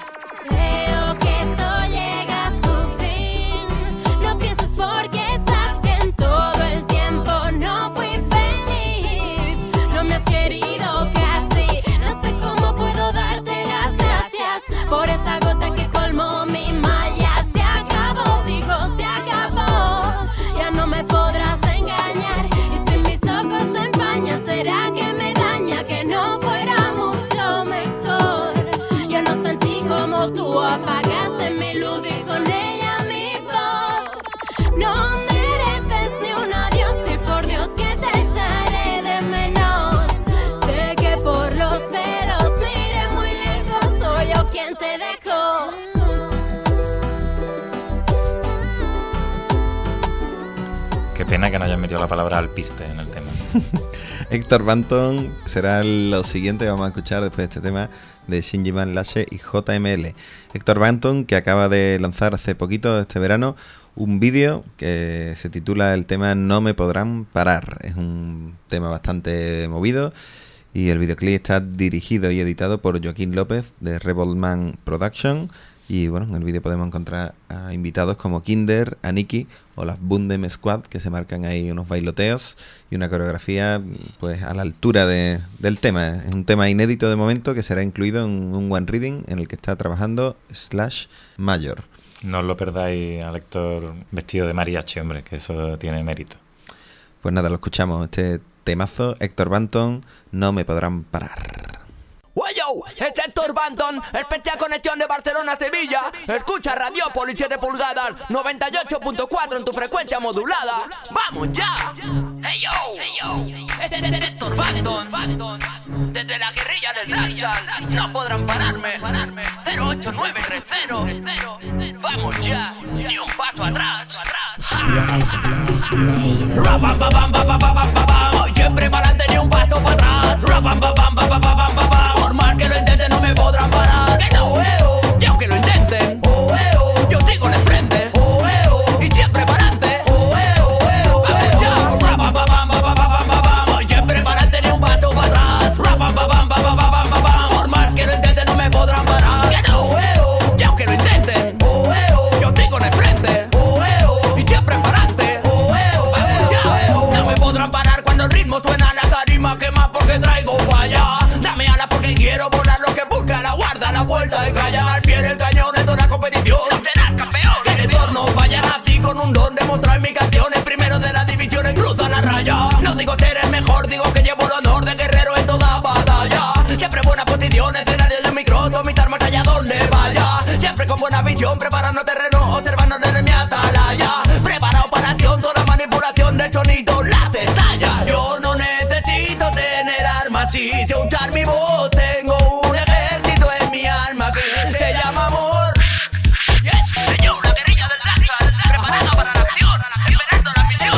S24: Veo que esto llega a su fin. No pienses porque estás en todo el tiempo. No fui feliz, no me has querido casi. No sé cómo puedo darte las gracias por esa gota que colmó mi malla. Se acabó, digo, se acabó. Ya no me podrás engañar. Y si mis ojos se empañan, será que me daña que no fuera mucho mejor. Yo no sentí como tú apagaste mi luz y con ella mi voz. No mereces ni un adiós y por Dios que te echaré de menos. Sé que por los pelos mire muy lejos, soy yo quien te dejó.
S2: Qué pena que no hayan metido la palabra alpiste en el tema.
S3: Héctor Banton será lo siguiente que vamos a escuchar después de este tema de Shinji Man, Lashe y J M L. Héctor Banton, que acaba de lanzar hace poquito, este verano, un vídeo que se titula el tema No me podrán parar. Es un tema bastante movido y el videoclip está dirigido y editado por Joaquín López de Rebel Man Production. Y bueno, en el vídeo podemos encontrar a invitados como Kinder, Aniki o las Bundem Squad, que se marcan ahí unos bailoteos y una coreografía pues a la altura de, del tema. Es un tema inédito de momento que será incluido en un One Reading en el que está trabajando Slash Mayor.
S2: No os lo perdáis al Héctor vestido de mariachi, hombre, que eso tiene mérito.
S3: Pues nada, lo escuchamos. Este temazo, Héctor Banton, No me podrán parar.
S21: Yo, este es Héctor Banton, especial conexión de Barcelona a Sevilla. Escucha Radiópolis siete pulgadas, noventa y ocho punto cuatro en tu frecuencia modulada. ¡Vamos ya! ¡Hey yo! Hey yo. Este es Héctor Banton, desde la guerrilla del Ranchal. No podrán pararme. cero ocho nueve tres cero. ¡Vamos ya! Ni un paso atrás. Siempre para adelante ni un paso para atrás. Por más que lo intenten no me podrán parar. Que no veo, y aunque lo intenten, yo sigo de frente. Y siempre para adelante. Siempre para adelante ni un paso para atrás. Por más que lo intenten no me podrán parar. Que no veo, y aunque lo intenten, yo sigo de frente. Y siempre para adelante. No me podrán parar cuando el ritmo suena, la tarima quema porque traigo falla. Dame ala porque quiero volar lo que busca la guarda, la vuelta de callar al pie del cañón de toda la competición. No serás campeón, que el entorno vaya así con un don de mostrar mis canciones. Primero de las divisiones cruza la raya. No digo ser el mejor, digo que llevo el honor de guerrero en toda batalla. Siempre buena posición, escenario de micrófono, mi armas allá donde vaya. Siempre con buena visión, preparando terreno, observando desde mi atalaya. Preparado para acción, toda la manipulación del sonido, las estallas. Yo no necesito tener armas, si sé usar mi voz. Tengo un ejército en mi alma que se llama amor. Yes, yo, la guerrilla del Ranchal, preparado para la acción, liberando la misión.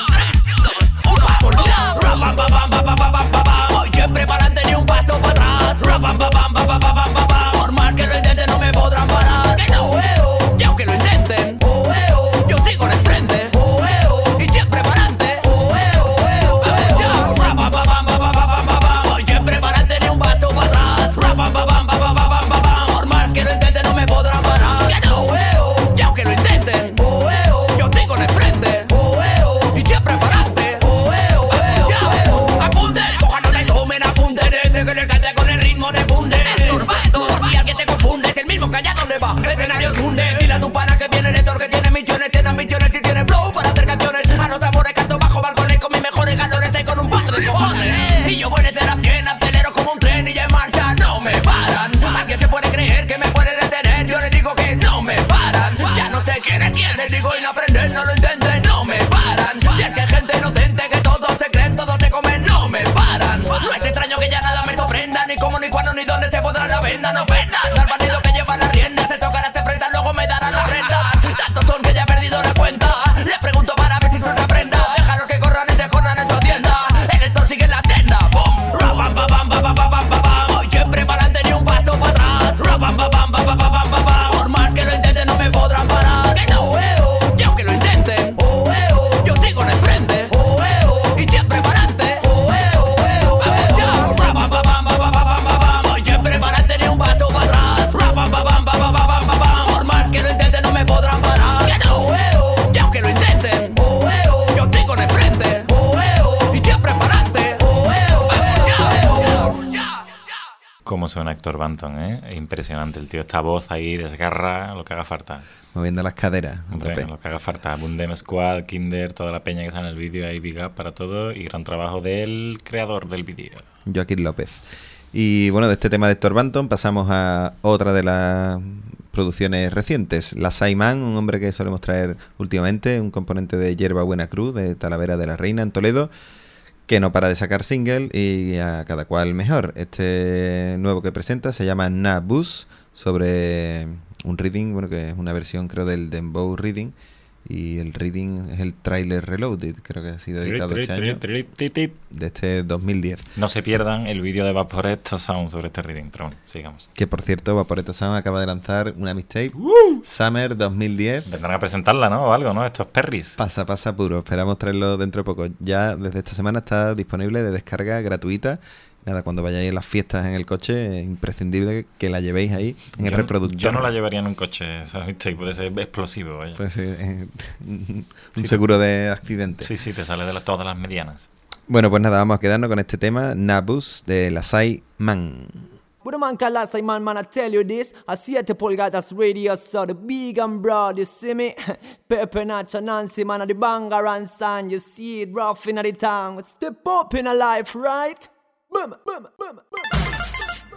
S21: Voy siempre para adelante ni un paso para atrás. Por más que lo intenten no me podrán parar. Que no veo, y aunque lo intenten, yo sigo de frente. Y siempre para adelante. Voy siempre para adelante ni un paso para atrás. Por más que lo intenten no me podrán parar. Que no veo, y aunque lo intenten, yo sigo de frente. Y siempre para adelante. Apunten, ojalá no tomen, apunten. Este que le cante con el ritmo de funde. Y al que te confunde, es el mismo que allá donde va. El escenario tunde. Dile a tu pana que viene el Héctor, que tiene misiones, tiene ambiciones y tiene flow para hacer canciones. A los tambores canto bajo balcones con mis mejores galones y con un par de cojones. Y yo voy desde la cien, acelero como un tren y ya en marcha no me paran. Alguien se puede creer que me puede detener, yo les digo que no me paran. Ya no sé quién es quién, les digo y no aprenden, no lo intenten, no me paran. Y es que hay gente inocente que todos se creen, todos se comen, no me paran. No es extraño que ya nada me sorprenda, ni cómo, ni cuándo, ni dónde se podrá la venda, no ofendan. Al bandido que lleva la rienda, se tocará, se prenda, luego me darán ofrenda. Tantos son que ya he perdido la cuenta, les pregunto para ver si son una prenda. Déjalos que corran y se jodan en tu hacienda, el Héctor sigue en la tienda. Boom, rabam, babam, babam, babam, babam. Voy siempre para adelante ni un paso para atrás. Rabam, babam, babam, babam, babam. Por más que lo intenten no me podrán parar. Que no veo, y aunque lo intenten, yo sigo de frente. Y siempre para adelante. Rabam, babam, babam, babam, babam. Voy siempre para adelante ni un paso para atrás. Rabam, babam, babam, babam, babam. Por más que lo intenten no me podrán parar. Que no veo, y aunque lo intenten, yo sigo de frente. Y siempre para adelante.
S2: Cómo suena Héctor Banton, ¿eh? Impresionante el tío. Esta voz ahí desgarra lo que haga falta.
S3: Moviendo las caderas.
S2: Hombre, lo que haga falta. Bundem Squad, Kinder, toda la peña que sale en el vídeo, ahí big up para todo. Y gran trabajo del creador del vídeo.
S3: Joaquín López. Y bueno, de este tema de Héctor Banton pasamos a otra de las producciones recientes. La Saiman, un hombre que solemos traer últimamente, un componente de Yerba Buena Cruz, de Talavera de la Reina, en Toledo, que no para de sacar single y a cada cual mejor. Este nuevo que presenta se llama Nabus, sobre un reading, bueno, que es una versión creo del Dembow Reading, y el reading es el Trailer Reloaded, creo que ha sido editado este año, de este dos mil diez.
S2: No se pierdan el vídeo de Vaporetta Sound sobre este reading, pero bueno, sigamos.
S3: Que por cierto, Vaporetta Sound acaba de lanzar una mixtape,
S2: uh.
S3: Summer dos mil diez.
S2: Vendrán a presentarla, ¿no? O algo, ¿no? Estos perris.
S3: Pasa, pasa puro. Esperamos traerlo dentro de poco. Ya desde esta semana está disponible de descarga gratuita. Nada, cuando vayáis a las fiestas en el coche, es imprescindible que la llevéis ahí en el
S2: yo,
S3: reproductor.
S2: Yo no la llevaría en un coche, ¿sabes? Puede ser explosivo. Vaya.
S3: Puede ser eh, un sí, seguro de accidente.
S2: Sí, sí, te sale de la, todas las medianas.
S3: Bueno, pues nada, vamos a quedarnos con este tema, Nabus, de la Saiman.
S21: With a man called Last Man, man, I tell you this. I see it, Pulgadas Radio, so the big and broad, you see me? Pepe Nacho, Nancy, man, the banger and sound, you see it rough in the town. Step up in a life, right? Boom, boom, boom, boom.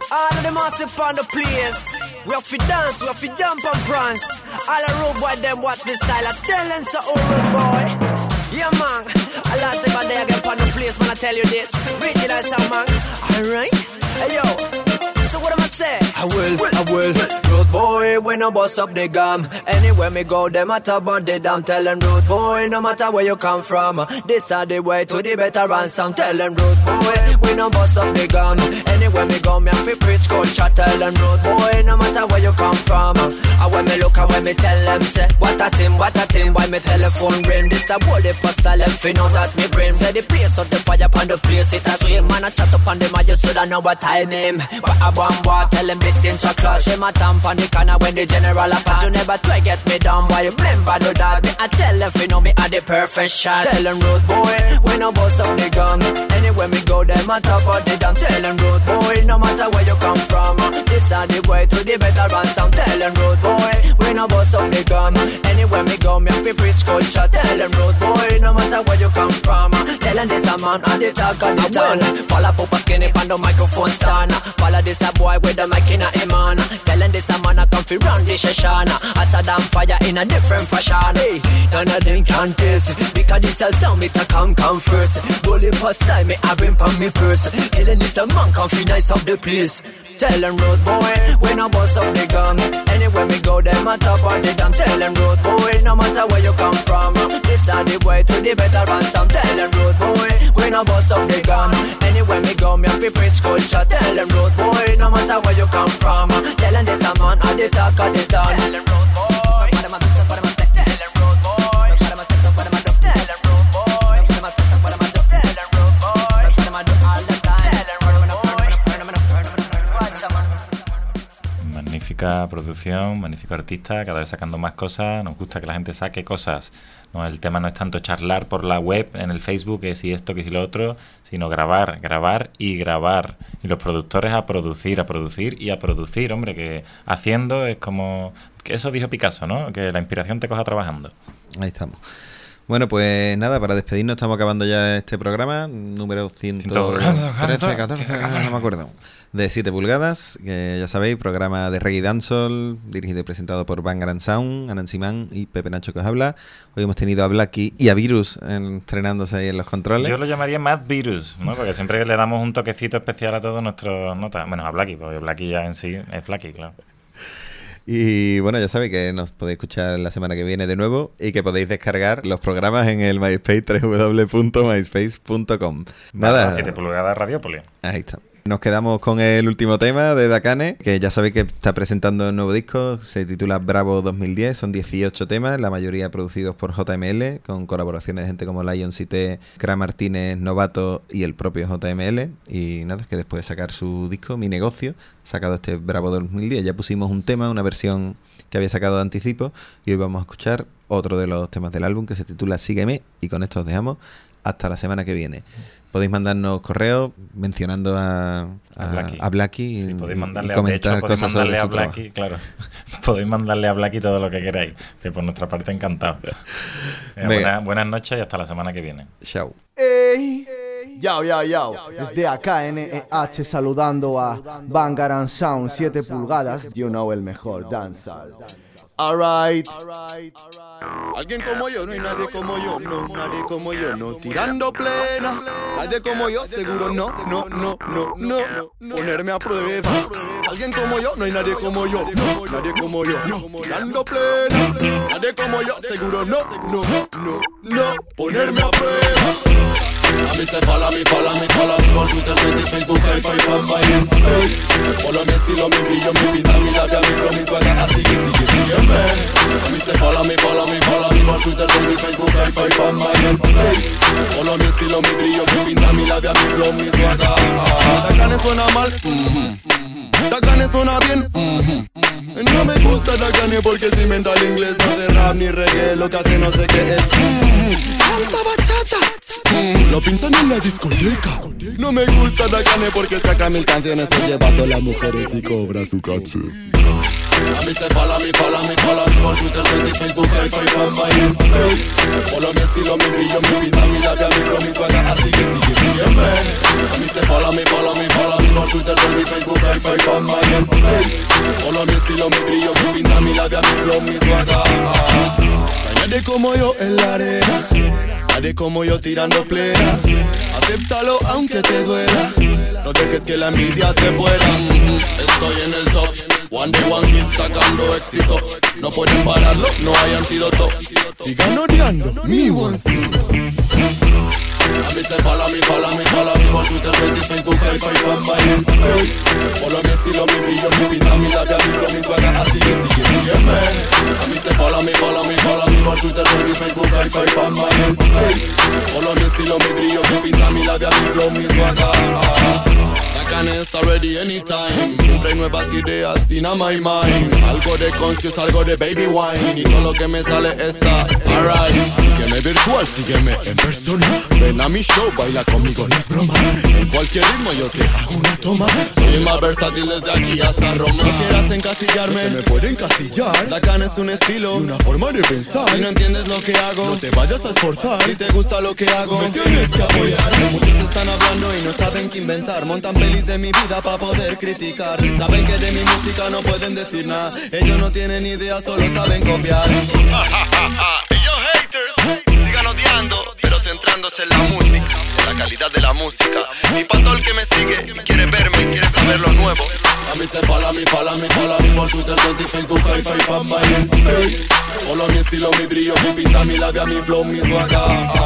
S21: All of them massive on the place. We have to dance, we have to jump and prance. All the road boy them watch me style. I tell them so old road boy. Yeah man, I last time I day again on the place, man I tell you this. Original sound man. Alright, hey yo. So what am I say? I will, I will. Road boy, when I bust up the gum. Anywhere me go, them at about the damn. Tell them road boy, no matter where you come from. This are the way to the better ransom. Tell them road boy, when I bust up the gum. Anywhere me go, me have to preach culture. Tell them road boy, no matter where you come from. And when me look and when me tell them, say, what a thing, what a thing. Why me telephone ring? This a body postal, them fi know that me brain. Say the place of the fire upon the place, it a swim. Man a chat up on them, I just shoulda know what I name. But I one boy, tell them bit in so clutch. Him a tamp on the corner when the general a pass. You never try get me down, boy, remember the dog. Me I tell them fi know me a the perfect shot. Tell them road boy, when I bust up the gun. Anywhere me go, them a top of the damn. Tell them road boy, no matter where you come from. This are the way to the better ransom. Tell them road boy, when I bust up the gun. Anywhere me go, me have to preach culture. Tell them road boy, no matter where you come from. Tell them this a man and the talk and the done. Follow up a skinny pan the microphone stand. Follow this a boy with the mic in a him on. Tell them this a man a come fi run the session. Hotter than fire in a different fashion. Hey, none of them can taste. Because this a sound me to come come first. Bully first time me have him from me purse. Tell them this a man come fi nice up the place. Tell them road boy, when I bust up the gun. Anywhere me go, them a top of the damn. Tell them road boy, no matter where you come from. This are the way to the better ransom. Tell them road boy, when I bust up the gun. Anywhere me go, me have to preach culture. Tell them road boy, no matter where you come from. Tell them this a man at the talk of the town. Tell them road boy, what am I doing, what am I saying? Tell them road boy, what am I saying, what am I doing? Tell them road boy, what am I saying, what am I doing? Tell them road boy, what am I doing all the time? Tell them road boy, watch a man.
S2: Magnífica producción, magnífico artista, cada vez sacando más cosas. Nos gusta que la gente saque cosas. No, el tema no es tanto charlar por la web, en el Facebook, que si esto, que si lo otro, sino grabar, grabar y grabar. Y los productores a producir, a producir y a producir. Hombre, que haciendo es como... que eso dijo Picasso, ¿no? Que la inspiración te coja trabajando.
S3: Ahí estamos. Bueno, pues nada, para despedirnos estamos acabando ya este programa, número ciento trece, catorce, no me acuerdo, de siete pulgadas, que ya sabéis, programa de reggae dancehall, dirigido y presentado por Bangarang Sound, Anansi Man y Pepe Nacho que os habla. Hoy hemos tenido a Blacky y a Virus estrenándose ahí en los controles.
S2: Yo lo llamaría más Virus, ¿no? Porque siempre le damos un toquecito especial a todos nuestros notas. Bueno, a Blacky, porque Blacky ya en sí es Blacky, claro.
S3: Y bueno, ya sabéis que nos podéis escuchar la semana que viene de nuevo y que podéis descargar los programas en el MySpace, doble u doble u doble u punto myspace punto com. Nada.
S2: siete pulgadas Radiópolis.
S3: Ahí está. Nos quedamos con el último tema de Dakane, que ya sabéis que está presentando un nuevo disco, se titula Bravo dos mil diez, son dieciocho temas, la mayoría producidos por J M L, con colaboraciones de gente como Lion Cité, Cra Martínez, Novato y el propio J M L. Y nada, es que después de sacar su disco, Mi Negocio, sacado este Bravo dos mil diez, ya pusimos un tema, una versión que había sacado de anticipo, y hoy vamos a escuchar otro de los temas del álbum que se titula Sígueme, y con esto os dejamos hasta la semana que viene. Podéis mandarnos correos mencionando a, a, a Blacky, a Blacky
S2: sí,
S3: y,
S2: podéis mandarle,
S3: y comentar
S2: de hecho,
S3: cosas sobre
S2: a
S3: su
S2: Blacky, claro. Podéis mandarle a Blacky todo lo que queráis, que por nuestra parte encantado. Eh, buenas, buenas noches y hasta la semana que viene.
S3: Chao.
S4: Ey, yao, yao, yao. Desde acá N E H saludando a Bangarang Sound siete pulgadas, you know, el mejor dancehall. Alright.
S12: Alguien como yo, no hay nadie como yo, no, nadie como yo, no. Tirando plena, nadie como yo, seguro no, no, no, no, no. Ponerme a prueba. Alguien como yo, no hay nadie como yo, no, nadie como yo, no. Tirando plena, nadie como yo, seguro no, no, no, no. Ponerme a prueba. A mí se follow me, follow me, follow me por Twitter, Twitter, Facebook, Hi-Fi, Fan, MySpace. Follow mi estilo, mi brillo, mi pinta, mi labia, mi flow, mi swagger, así que sigue, sígueme. A mí se follow me, follow me, follow me por Twitter, Twitter, Facebook, Hi-Fi, Fan, MySpace. Follow mi estilo, mi brillo, mi pinta, mi labia, mi flow, mi swagger. Dakane suena mal, mm-hmm. Dakane suena bien, mm-hmm. No me gusta Dakane porque si inventa el inglés no hace rap ni reggae, lo que hace no sé qué es. Mm-hmm. Canta bachata. Mm, lo pintan en la discoteca. No me gusta Dakane porque saca mil canciones, se lleva a todas las mujeres y cobra su caché. A mí se follow me, follow me, follow me por Twitter, Twitter, Facebook, hi-fi, and MySpace. Follow mi estilo, mi brillo, mi vida, mi labia, mi flow, mi swagger, así que sigue, sígueme. A mí se follow me, follow me, follow me por Twitter, Twitter, Facebook, hi-fi, and MySpace. Follow mi estilo, mi brillo, mi vida, mi labia, mi flow, mi swagger. Nadie como yo en la arena, nadie como yo tirando plena. Acéptalo aunque te duela, no dejes que la envidia te pueda. Estoy en el top, one day one hit sacando éxito. No pueden pararlo, no hay antídoto. Sigan odiando mi one A mí se follow me, follow me, follow me por Twitter, Facebook, hi-fi, and MySpace. Follow mi estilo, mi brillo, mi vida, mi labia, mi flow, mi swagger, así que sigue, sígueme. A mí se follow me, follow me, follow me por Twitter, Facebook, hi-fi, and MySpace. Follow mi estilo, mi brillo, mi vida, mi labia, mi flow, mi swagger. Can está ready anytime. Siempre hay nuevas ideas in my mind. Algo de conscious, algo de baby wine. Y todo lo que me sale está alright. Sígueme virtual, sígueme en persona. Ven a mi show, baila conmigo, no es broma. En cualquier ritmo yo te hago una toma. Soy más versátil desde aquí hasta Roma. No quieras encasillarme, me pueden encasillar. Dacan es un estilo y una forma de pensar. Si no entiendes lo que hago, no te vayas a esforzar. Si te gusta lo que hago, me tienes que apoyar. Muchos están hablando y no saben qué inventar. Montan pelis de mi vida pa' poder criticar. Saben que de mi música no pueden decir nada. Ellos no tienen idea, solo saben copiar. Ellos haters sigan odiando, pero centrándose en la música, en la calidad de la música. Y pa' todo el que me sigue y quiere verme, quiere saber lo nuevo. A mí se follow me, follow me, follow me por Twitter, Facebook, hi-fi, and MySpace. Follow mi estilo, mi brillo, mi pinta, mi labia, mi flow, mi swagger.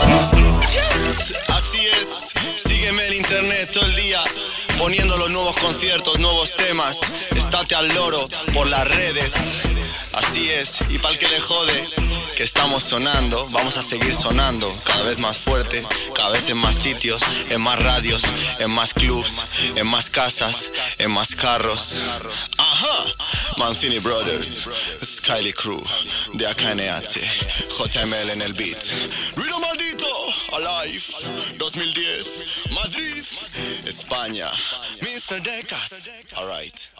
S12: Así es, sígueme en internet todo el día, poniendo los nuevos conciertos, nuevos temas. Estate al loro por las redes. Así es, y pa'l que le jode, que estamos sonando, vamos a seguir sonando cada vez más fuerte, cada vez en más sitios, en más radios, en más clubs, en más casas, en más carros. Ajá, Mancini Brothers, Skyly Crew, de A K N H, J M L en el beat. Ruido maldito, Alive, dos mil diez, Madrid, España, mister Decas. Alright.